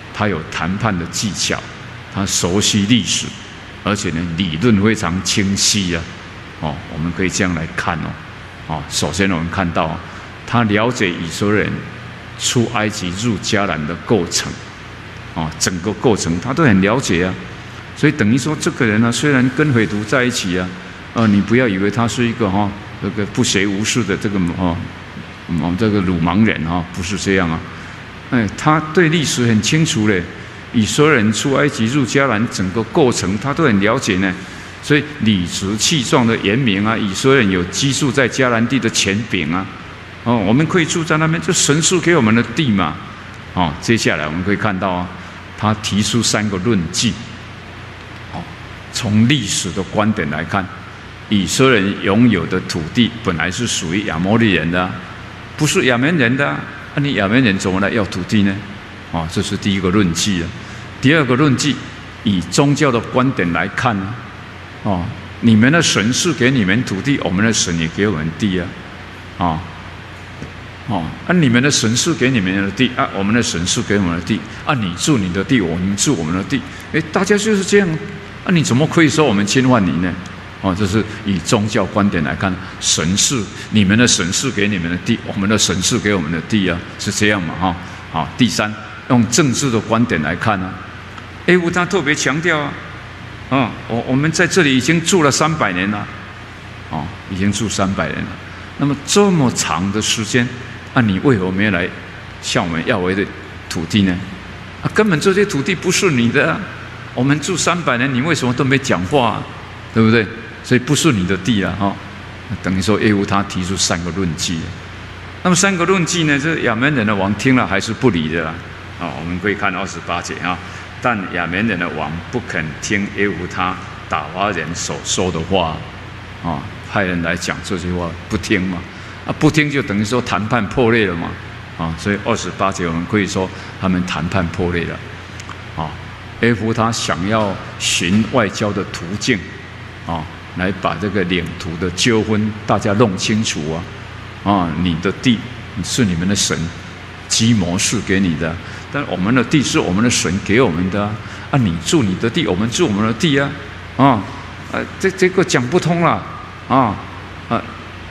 他有谈判的技巧，他熟悉历史，而且呢理论非常清晰啊。哦，我们可以这样来看哦。哦，首先我们看到，他了解以色列人出埃及入迦南的构成，哦，整个过程他都很了解啊。所以等于说，这个人呢，虽然跟匪徒在一起啊，呃，你不要以为他是一个哈、哦、这个不学无术的这个哦，嗯，这个鲁莽人哈、哦，不是这样啊。哎，他对历史很清楚嘞，以色列人出埃及入迦南整个过程他都很了解呢。所以理直气壮的言明啊，以色列人有居住在迦南地的权柄啊，哦，我们可以住在那边，就神赐给我们的地嘛。哦，接下来我们可以看到啊，他提出三个论据。哦，从历史的观点来看，以色列人拥有的土地本来是属于亚摩利人的，不是亚门人的啊。那你亚门人怎么来要土地呢？哦，这是第一个论据啊。第二个论据，以宗教的观点来看呢。哦，你们的神是给你们土地，我们的神也给我们地啊，啊，哦，啊，你们的神是给你们的地啊，我们的神是给我们的地啊，你住你的地，我们住我们的地，哎，大家就是这样啊，你怎么可以说我们侵犯你呢？哦，这是以宗教观点来看，神是你们的神是给你们的地，我们的神是给我们的地啊，是这样嘛？哈，好，第三，用政治的观点来看呢，哎，我他特别强调啊。啊、哦，我我们在这里已经住了三百年了，哦，已经住三百年了。那么这么长的时间，啊，你为何没有来向我们要回的土地呢？啊，根本这些土地不是你的、啊，我们住三百年，你为什么都没讲话、啊？对不对？所以不是你的地啊，哈、哦。等于说耶户他提出三个论据，那么三个论据呢，这亚门人的王听了还是不理的啦。啊、哦，我们可以看二十八节啊。但亚门人的王不肯听耶户他打发人所说的话，啊，派人来讲这句话，不听嘛，啊，不听就等于说谈判破裂了嘛，啊，所以二十八节我们可以说他们谈判破裂了，啊，耶户他想要寻外交的途径，啊，来把这个领土的纠纷大家弄清楚啊，啊，你的地是你们的神基摩赐给你的。但我们的地是我们的神给我们的啊！啊，你住你的地，我们住我们的地啊！啊，啊，这这个讲不通了啊啊！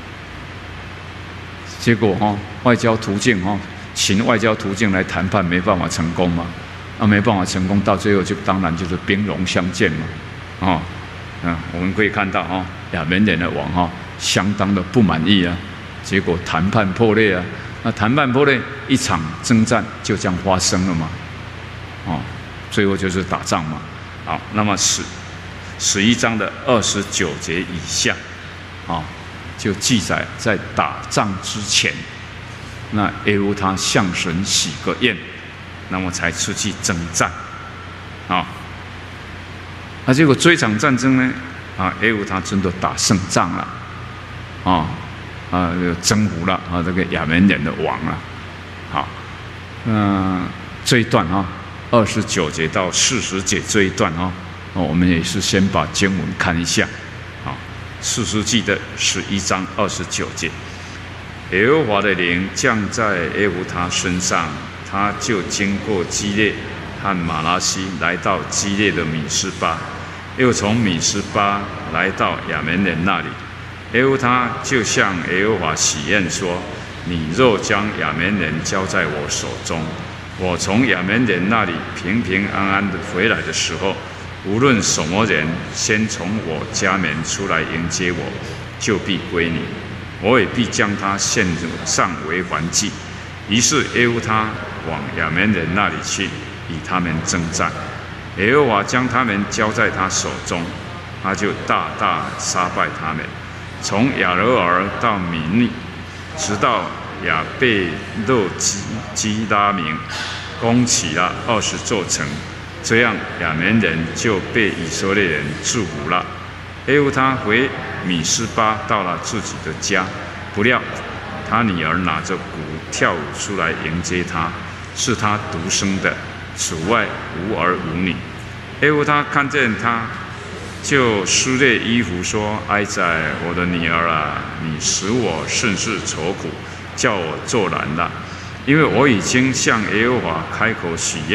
结果哈、哦，外交途径哈、哦，循外交途径来谈判，没办法成功嘛！啊，没办法成功，到最后就当然就是兵戎相见嘛！啊，嗯，我们可以看到哈、哦，亚门人的王哈、哦，相当的不满意啊，结果谈判破裂啊！那谈判破裂，一场征战就这样发生了嘛，哦，最后就是打仗嘛。好，那么十十一章的二十九节以下，啊、哦，就记载在打仗之前，那耶户他向神许个愿，那么才出去征战，啊、哦，那结果这一场战争呢，啊，耶户他真的打胜仗了，啊、哦。啊，征服了啊这个亚门人的王了，好，嗯，这一段啊，二十九节到四十节这一段啊，哦，我们也是先把经文看一下，啊，士师记的十一章二十九节，耶和华的灵降在耶户他身上，他就经过基列和马拉西，来到基列的米斯巴，又从米斯巴来到亚门人那里。耶户他就向耶和华许愿说：“你若将亚门人交在我手中，我从亚门人那里平平安安的回来的时候，无论什么人先从我家门出来迎接我，就必归你，我也必将他献上为燔祭。”于是耶户他往亚门人那里去，与他们征战。耶和华将他们交在他手中，他就大大杀败他们。从亚罗尔到米利，直到亚贝勒基基拉明，攻起了二十座城，这样亚门人就被以色列人制服了。耶户他回米斯巴，到了自己的家，不料他女儿拿着鼓跳舞出来迎接他，是他独生的，此外无儿无女。耶户他看见他，就撕裂衣服说：“哀哉，我的女儿啊，你使我甚是愁苦，叫我作难了。因为我已经向耶和华开口许愿，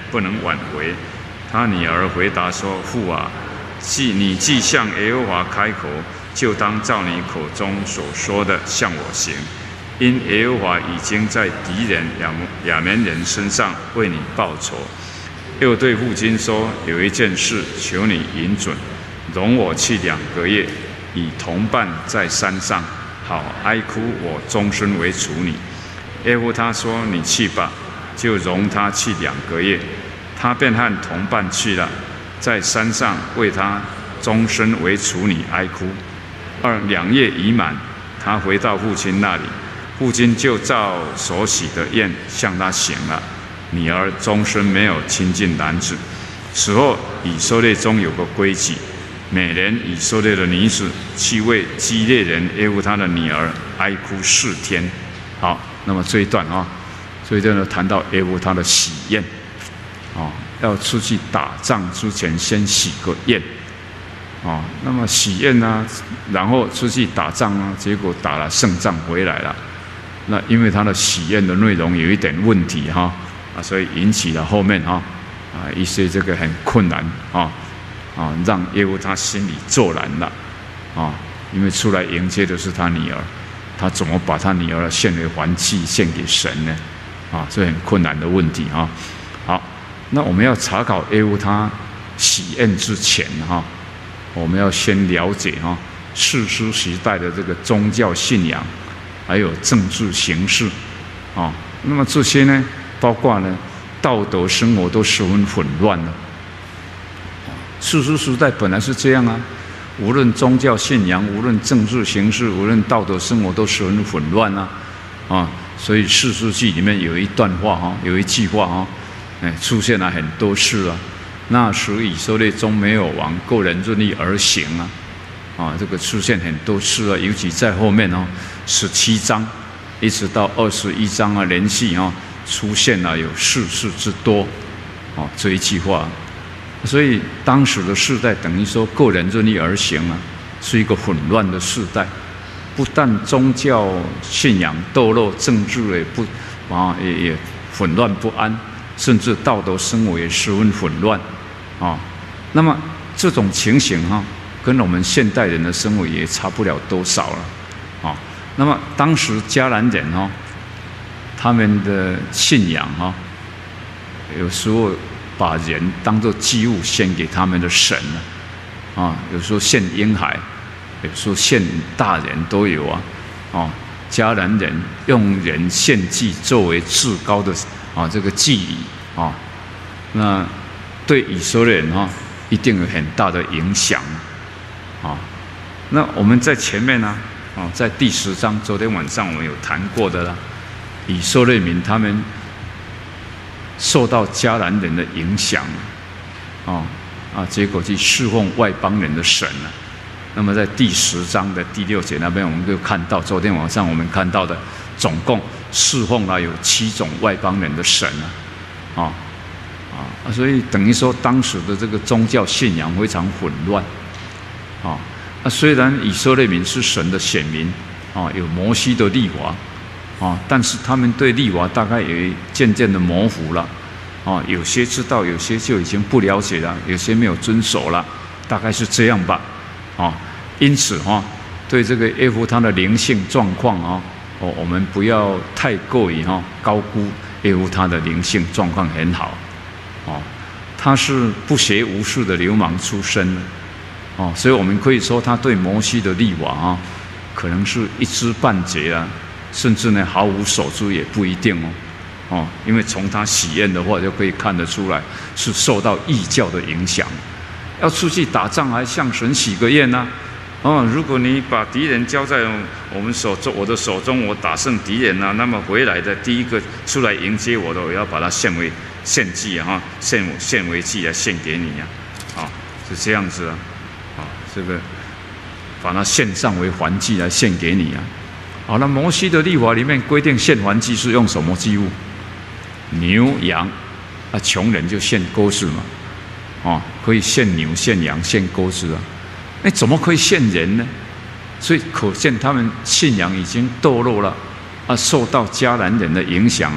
不能挽回。他女儿回答说：“父啊，既你既向耶和华开口，就当照你口中所说的向我行。因耶和华已经在敌人亚亚门人身上为你报仇。”又对父亲说：“有一件事，求你允准，容我去两个月，以同伴在山上，好哀哭我终身为处女。”耶夫他说：“你去吧。”就容他去两个月。他便和同伴去了，在山上为他终身为处女哀哭。二两月已满，他回到父亲那里，父亲就照所许的愿向他行了。女儿终身没有亲近男子。此后，以色列中有个规矩，每年以色列的女子去为基列人耶夫他的女儿哀哭四天。好，那么这一段啊，这一段呢谈到耶夫他的喜宴。哦，要出去打仗之前先许个愿，哦，那么许愿呢，然后出去打仗啊，结果打了胜仗回来了。那因为他的许愿的内容有一点问题哈，啊，所以引起了后面哈啊一些这个很困难啊啊，让耶夫他心里作难了啊，因为出来迎接的是他女儿，他怎么把他女儿献为燔祭献给神呢？啊，这很困难的问题啊。好。那我们要查考耶夫他喜宴之前哈，我们要先了解哈士师时代的这个宗教信仰，还有政治形势啊。那么这些呢，包括呢道德生活都十分混乱了。士师时代本来是这样啊，无论宗教信仰，无论政治形势，无论道德生活都十分混乱啊啊。所以士师记里面有一段话哈，有一句话哈。哎，出现了很多事啊。那时以色列中没有王，个人任意而行啊，啊，这个出现很多事啊。尤其在后面哦，十七章一直到二十一章啊，连续啊出现了有世事之多，哦，这一句话。所以当时的世代等于说个人任意而行啊，是一个混乱的世代。不但宗教信仰堕落，政治也不啊也也混乱不安。甚至道德生活也十分混乱，啊，那么这种情形哈、啊，跟我们现代人的生活也差不了多少了，啊，那么当时迦南人哈、啊，他们的信仰哈、啊，有时候把人当作祭物献给他们的神了，啊，有时候献婴孩，有时候献大人都有啊，啊，迦南人用人献祭作为至高的。啊，这个祭礼啊，那对以色列人哈、啊，一定有很大的影响啊。那我们在前面呢，啊，在第十章，昨天晚上我们有谈过的啦，以色列民他们受到迦南人的影响，啊啊，结果去侍奉外邦人的神了。那么在第十章的第六节那边，我们就看到，昨天晚上我们看到的，总共侍奉了有七种外邦人的神啊，啊啊，所以等于说当时的这个宗教信仰非常混乱，啊，那虽然以色列民是神的选民，啊，有摩西的律法，啊，但是他们对律法大概也渐渐的模糊了，啊，有些知道，有些就已经不了解了，有些没有遵守了，大概是这样吧，啊。因此哈，对这个耶夫他的灵性状况啊，哦，我们不要太过于哈高估耶夫他的灵性状况很好，哦，他是不学无术的流氓出身，哦，所以我们可以说他对摩西的律法啊，可能是一知半解啊，甚至呢毫无所知也不一定哦，哦，因为从他喜宴的话就可以看得出来是受到异教的影响，要出去打仗还向神许个愿呢。哦，如果你把敌人交在我们手中，我的手中，我打胜敌人啊，那么回来的第一个出来迎接我的，我要把它献为献祭啊，献献为祭来献给你啊，啊，是这样子啊，啊，这个把它献上为燔祭来献给你啊。好，那摩西的律法里面规定献燔祭是用什么祭物？牛羊啊，穷人就献鸽子嘛，啊，可以献牛、献羊、献鸽子啊。哎，怎么可以献人呢？所以可见他们信仰已经堕落了啊，受到迦南人的影响啊，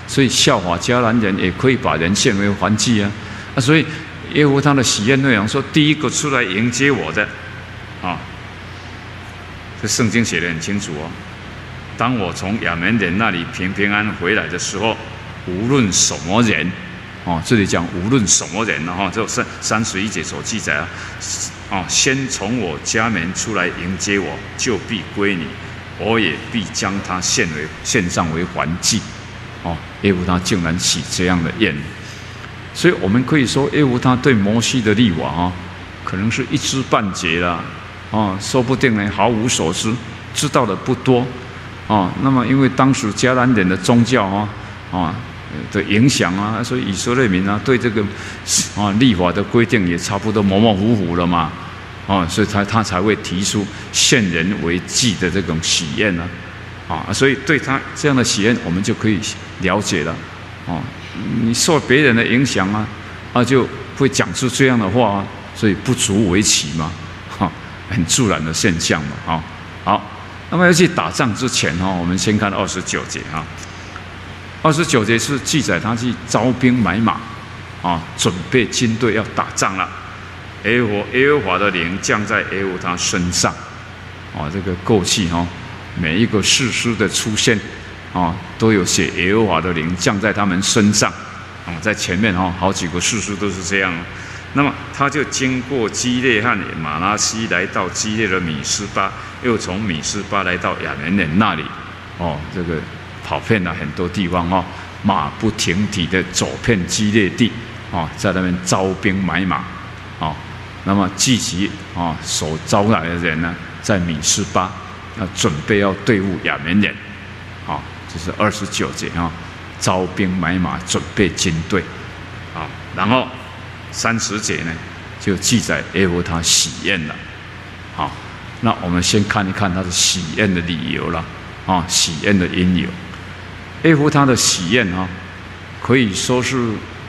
所以效法迦南人也可以把人献为燔祭啊。啊，所以耶和华他的喜宴内容说，第一个出来迎接我的，啊，这圣经写得很清楚哦。当我从亚门人那里平平安回来的时候，无论什么人，哦，这里讲无论什么人呢，哈，这三三十一节所记载啊，哦，先从我家门出来迎接我，就必归你，我也必将他献为献上为燔祭。哦，耶和华他竟然喜这样的宴，所以我们可以说，耶和华他对摩西的律法啊，可能是一知半解啦，啊，说不定呢毫无所知，知道的不多。哦，那么因为当时迦南人的宗教啊，啊的影响啊，所以以色列民啊对这个啊律法的规定也差不多模模糊糊了嘛，啊，所以他他才会提出献人为祭的这种喜宴呢，啊，所以对他这样的喜宴，我们就可以了解了，哦，你受别人的影响啊，啊就会讲出这样的话啊，所以不足为奇嘛，哈，很自然的现象嘛，啊，好。那么要去打仗之前哈，我们先看二十九节哈。二十九节是记载他去招兵买马，啊，准备军队要打仗了。耶和耶和华的灵降在耶和华身上，啊，这个过去哈，每一个士师的出现，啊，都有写耶和华的灵降在他们身上，啊，在前面哈，好几个士师都是这样。那么他就经过基列和马拉西，来到基列的米斯巴，又从米斯巴来到亚门人那里。哦，这个跑遍了很多地方哦，马不停蹄的走遍基列地，哦，在那边招兵买马，哦，那么聚集啊所招来的人呢，在米斯巴要准备要对付亚门人，啊，这是二十九节啊，招兵买马，准备军队，啊，然后。三十节呢，就记载耶和华他喜宴了，好，那我们先看一看他的喜宴的理由了，啊，喜宴的因由。耶和华他的喜宴啊，可以说是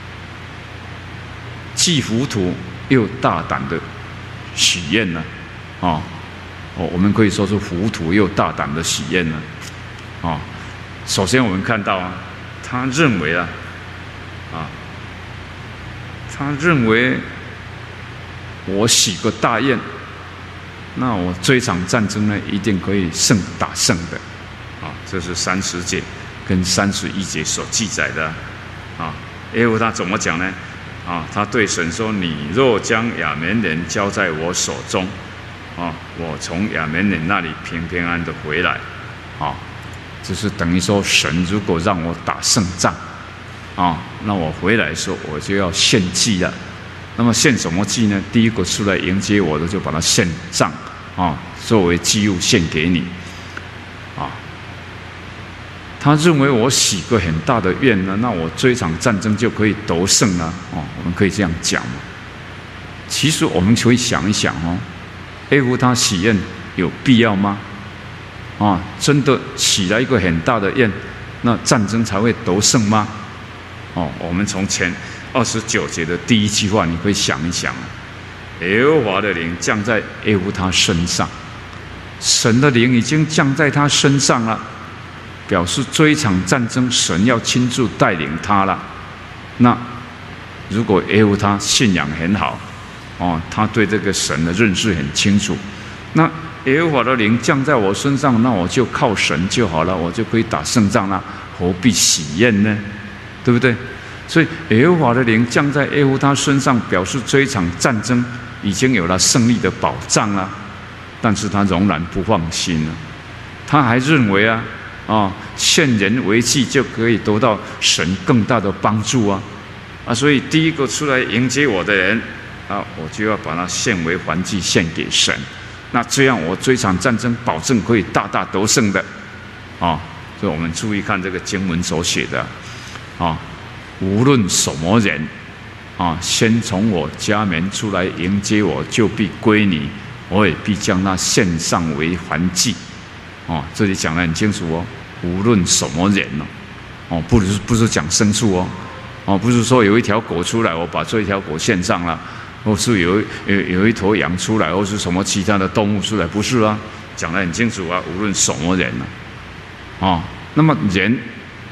既糊涂又大胆的喜宴呢，啊，哦，我们可以说是糊涂又大胆的喜宴呢，啊，首先我们看到啊，他认为啊，啊。他认为我喜个大宴，那我这一场战争呢，一定可以胜打胜的，啊，这是三十节跟三十一节所记载的，啊，耶和华他怎么讲呢？啊，他对神说：“你若将亚门人交在我手中，啊，我从亚门人那里平平安安的回来，啊，就是等于说神如果让我打胜仗。”啊，那我回来的时候，我就要献祭了。那么献什么祭呢？第一个出来迎接我的，就把它献上，啊，作为祭物献给你。啊，他认为我许个很大的愿呢，那我这一场战争就可以得胜了。哦，我们可以这样讲嘛。其实我们可以想一想哦，耶和华他许愿有必要吗？啊，真的许了一个很大的愿，那战争才会得胜吗？哦，我们从前二十九节的第一句话，你可以想一想，耶和华的灵降在耶和华他身上，神的灵已经降在他身上了，表示这一场战争神要亲自带领他了。那如果耶和华他信仰很好，哦，他对这个神的认识很清楚，那耶和华的灵降在我身上，那我就靠神就好了，我就可以打胜仗了，何必喜宴呢？对不对？所以耶和华的灵降在耶和华他身上，表示这一场战争已经有了胜利的保障了。但是他仍然不放心了，他还认为啊，啊，献人为祭就可以得到神更大的帮助啊，啊，所以第一个出来迎接我的人啊，我就要把他献为燔祭献给神。那这样我这一场战争保证可以大大得胜的，啊，所以我们注意看这个经文所写的。啊，无论什么人，啊，先从我家门出来迎接我，就必归你，我也必将他献上为燔祭。哦，这里讲得很清楚哦，无论什么人哦，哦，不是不是讲牲畜哦，哦，不是说有一条狗出来，我把这一条狗献上了，或是有有有一头羊出来，或是什么其他的动物出来，不是啊，讲得很清楚啊，无论什么人呢，啊，哦，那么人。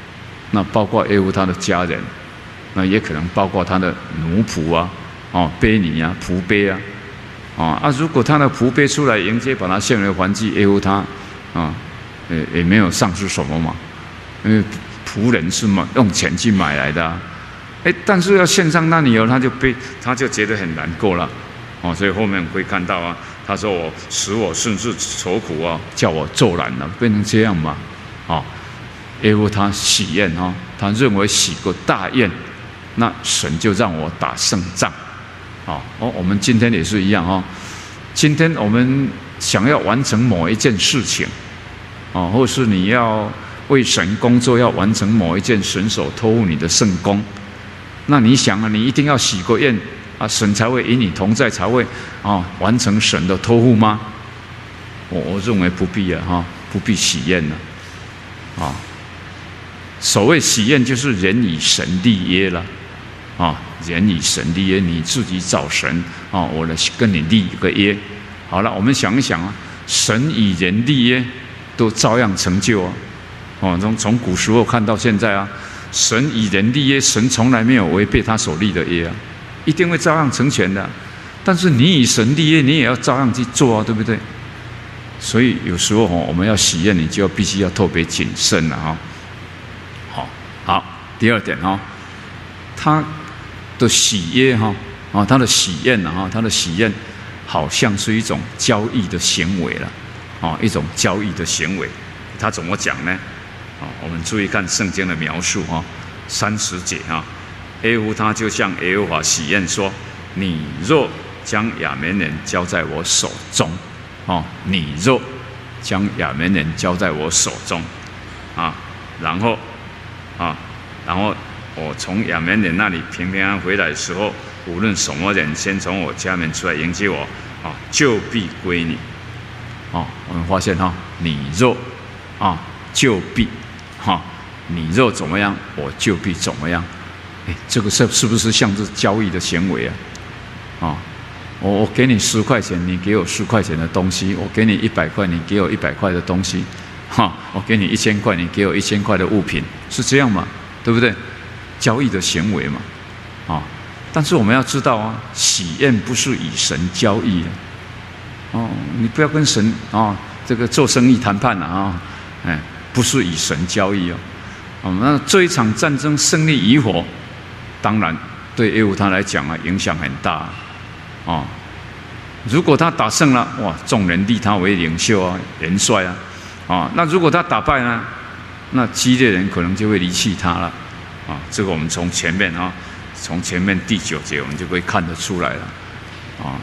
那包括耶和他的家人，那也可能包括他的奴仆啊，哦，婢女啊，仆婢啊，啊啊，如果他的仆婢出来迎接，把他献为燔祭，耶和他啊，也也没有丧失什么嘛，因为仆人是买用钱去买来的、啊，哎，但是要献上那女儿，他就被他就觉得很难过了，哦，所以后面会看到啊，他说我使我甚至愁苦啊，叫我作难了，变成这样嘛，哦，耶和他喜宴哈，他认为喜个大宴，那神就让我打胜仗，哦哦，我们今天也是一样哈、哦，今天我们想要完成某一件事情，哦，或是你要为神工作，要完成某一件神所托付你的圣工，那你想啊，你一定要许个愿啊，神才会与你同在，才会啊完成神的托付吗？我我认为不必啊，哈，不必许愿了，啊，所谓许愿就是人与神立约了，啊，人与神立约，你自己找神啊，我来跟你立一个约。好了，我们想一想啊，神与人立约都照样成就啊。哦，从从古时候看到现在啊，神与人立约，神从来没有违背他所立的约啊，一定会照样成全的。但是你与神立约，你也要照样去做啊，对不对？所以有时候哦，我们要许愿，你就要必须要特别谨慎了哈。好，好，第二点哈，他的喜约哈，啊，他的喜宴啊，他的喜宴好像是一种交易的行为了，啊，一种交易的行为。他怎么讲呢？啊，我们注意看圣经的描述哈，三十节哈，耶和他就向耶和华许愿说：“你若将亚扪人交在我手中，哦，你若将亚扪人交在我手中，啊，然后啊，然后我从亚扪人那里平平安安回来的时候，无论什么人先从我家门出来迎接我，啊，就必归你。”哦，我们发现哈，你若啊，就必哈，你若怎么样，我就必怎么样。哎，这个是是不是像是交易的行为啊？啊，我我给你十块钱，你给我十块钱的东西；我给你一百块，你给我一百块的东西。哈，我给你一千块，你给我一千块的物品，是这样嘛？对不对？交易的行为嘛。啊，但是我们要知道啊，喜宴不是与神交易的。哦，你不要跟神啊，这个做生意谈判了啊。哎，不是与神交易哦。哦，那这一场战争胜利与否，当然对耶和他来讲啊，影响很大啊。哦，如果他打胜了，哇，众人立他为领袖啊，元帅啊。啊，那如果他打败呢，那基列人可能就会离弃他了。啊，这个我们从前面啊，从前面第九节我们就会看得出来了。啊，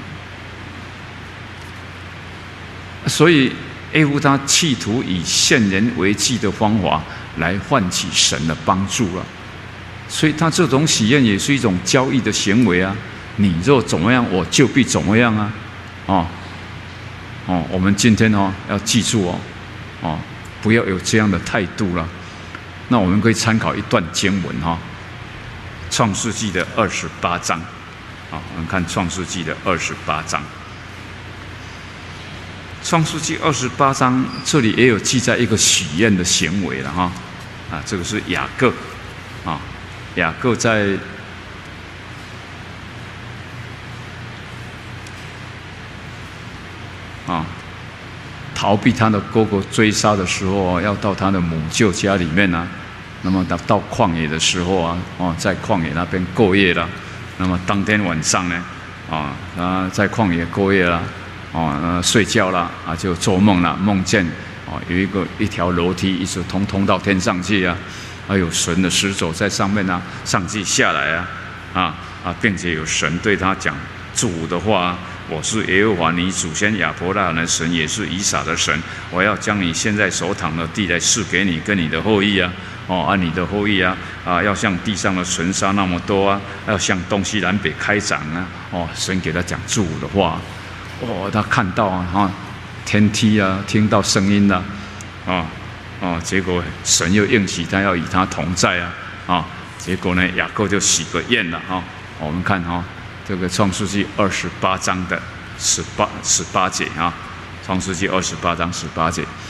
所以。耶和他企图以献人为祭的方法来唤起神的帮助了，所以他这种喜宴也是一种交易的行为啊。你若怎么样，我就必怎么样啊！哦哦，我们今天哦要记住哦哦，不要有这样的态度了。那我们可以参考一段经文哈，《创世纪》的二十八章。好，我们看《创世纪》的二十八章。创世纪二十八章这里也有记载一个许愿的行为了哈，啊，这个是雅各，啊，雅各在啊逃避他的哥哥追杀的时候，要到他的母舅家里面呢、啊，那么到到旷野的时候啊，哦，在旷野那边过夜了，那么当天晚上呢，啊，他在旷野过夜了。哦，呃，睡觉了啊，就做梦了，梦见哦有一个一条楼梯一直通通到天上去啊，还有神的使者在上面啊，上去下来啊，啊啊，并且有神对他讲祝福的话、啊，我是耶和华你祖先亚伯拉罕的神，也是以撒的神，我要将你现在所躺的地来赐给你跟你的后裔啊，哦，按、啊、你的后裔啊，啊，要像地上的尘沙那么多啊，要向东西南北开展啊，哦，神给他讲祝福的话。哦，他看到啊，哈，天梯啊，听到声音了、啊，啊，啊，结果神又应许他要与他同在啊，啊，结果呢，雅各就许个愿了哈、啊。我们看哈、啊，这个创世纪二十八章的十八十八节啊，创世纪二十八章十八节，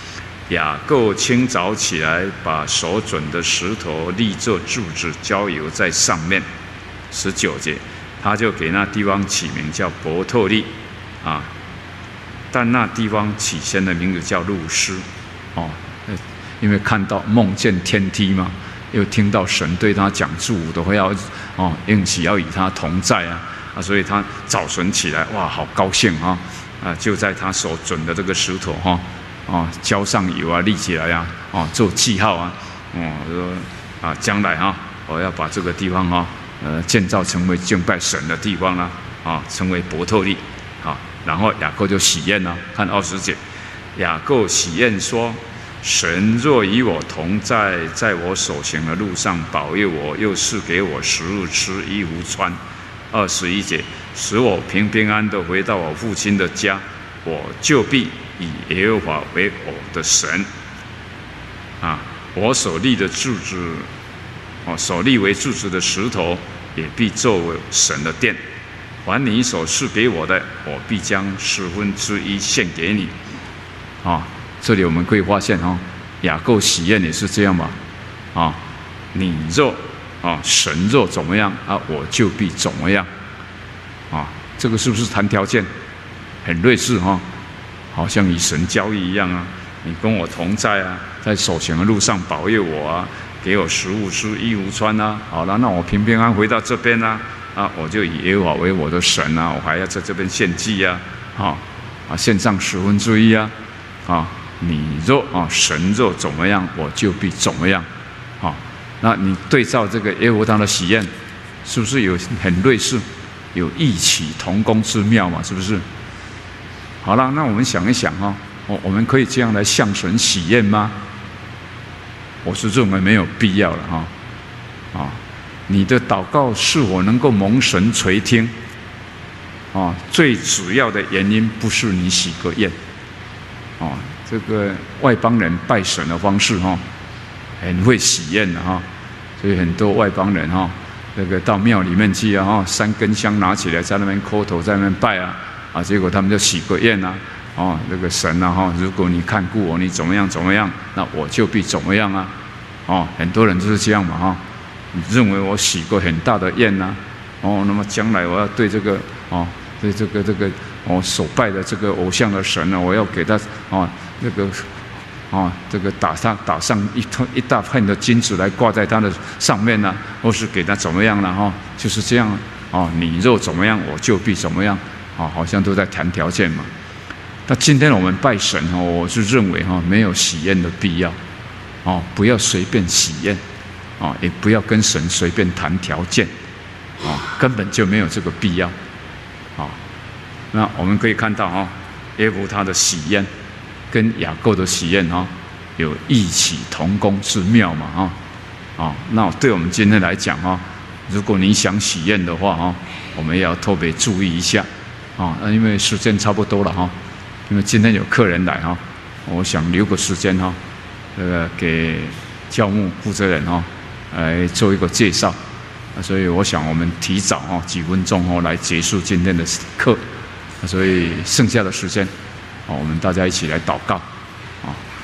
雅各清早起来，把手准的石头立作柱子，浇油在上面。十九节，他就给那地方起名叫伯特利，啊，但那地方起先的名字叫路斯，哦，因为看到梦见天梯嘛，又听到神对他讲祝福的话，要哦应许要与他同在啊，啊，所以他早晨起来，哇，好高兴啊，啊，就在他手准的这个石头哈。哦，浇上油啊，立起来啊，哦，做记号啊，哦，说啊，将来哈、啊，我要把这个地方哈、啊，呃，建造成为敬拜神的地方啦、啊，啊，成为伯特利，啊，然后雅各就喜宴了，看二十节，雅各喜宴说：神若与我同在，在我所行的路上保佑我，又赐给我食物吃，衣服穿。二十一节，使我平平安的回到我父亲的家，我就必以耶和华为我的神，啊，我所立的柱子，哦，所立为柱子的石头，也必作为神的殿。凡你所赐给我的，我必将十分之一献给你。啊，这里我们可以发现，哈、哦，雅各喜宴也是这样吧？啊，你若啊，神若怎么样啊，我就必怎么样。啊，这个是不是谈条件？很类似哈、哦。好像与神交易一样啊！你跟我同在啊，在所行的路上保佑我啊，给我食物吃，衣服穿啊。好了，那我平平安回到这边啊，啊，我就以耶和华为我的神啊，我还要在这边献祭啊，啊啊，献上十分之一啊，啊，你若啊神若怎么样，我就必怎么样，啊，那你对照这个耶和华的喜宴，是不是有很类似，有异曲同工之妙嘛？是不是？好了，那我们想一想哈、哦，我们可以这样来向神喜宴吗？我是认为没有必要了哈。啊，你的祷告是否能够蒙神垂听？啊，最主要的原因不是你许个愿。啊，这个外邦人拜神的方式哈、哦，很会喜宴的哈，所以很多外邦人哈、哦，那个到庙里面去啊哈，三根香拿起来在那边磕头，在那边拜啊。啊，结果他们就许个愿啊，哦，这个神啊哈，如果你看顾我，你怎么样怎么样，那我就必怎么样啊，哦，很多人就是这样嘛哈，认为我许过很大的愿呐、啊，哦，那么将来我要对这个哦，对这个这个我所拜的这个偶像的神呢、啊，我要给他哦那个哦这个打上打上一一大片的金子来挂在他的上面呢、啊，或是给他怎么样了哈、哦，就是这样哦，你若怎么样，我就必怎么样。啊，好像都在谈条件嘛。那今天我们拜神哈，我是认为哈，没有喜宴的必要。哦，不要随便喜宴，啊，也不要跟神随便谈条件，啊，根本就没有这个必要。啊，那我们可以看到哈，耶和华他的喜宴跟雅各的喜宴哈，有异曲同工之妙嘛哈。啊，那对我们今天来讲哈，如果你想喜宴的话哈，我们也要特别注意一下。啊，那因为时间差不多了哈，因为今天有客人来哈，我想留个时间哈，这个给教牧负责人哈来做一个介绍，所以我想我们提早哈几分钟哈来结束今天的课，所以剩下的时间，我们大家一起来祷告，啊。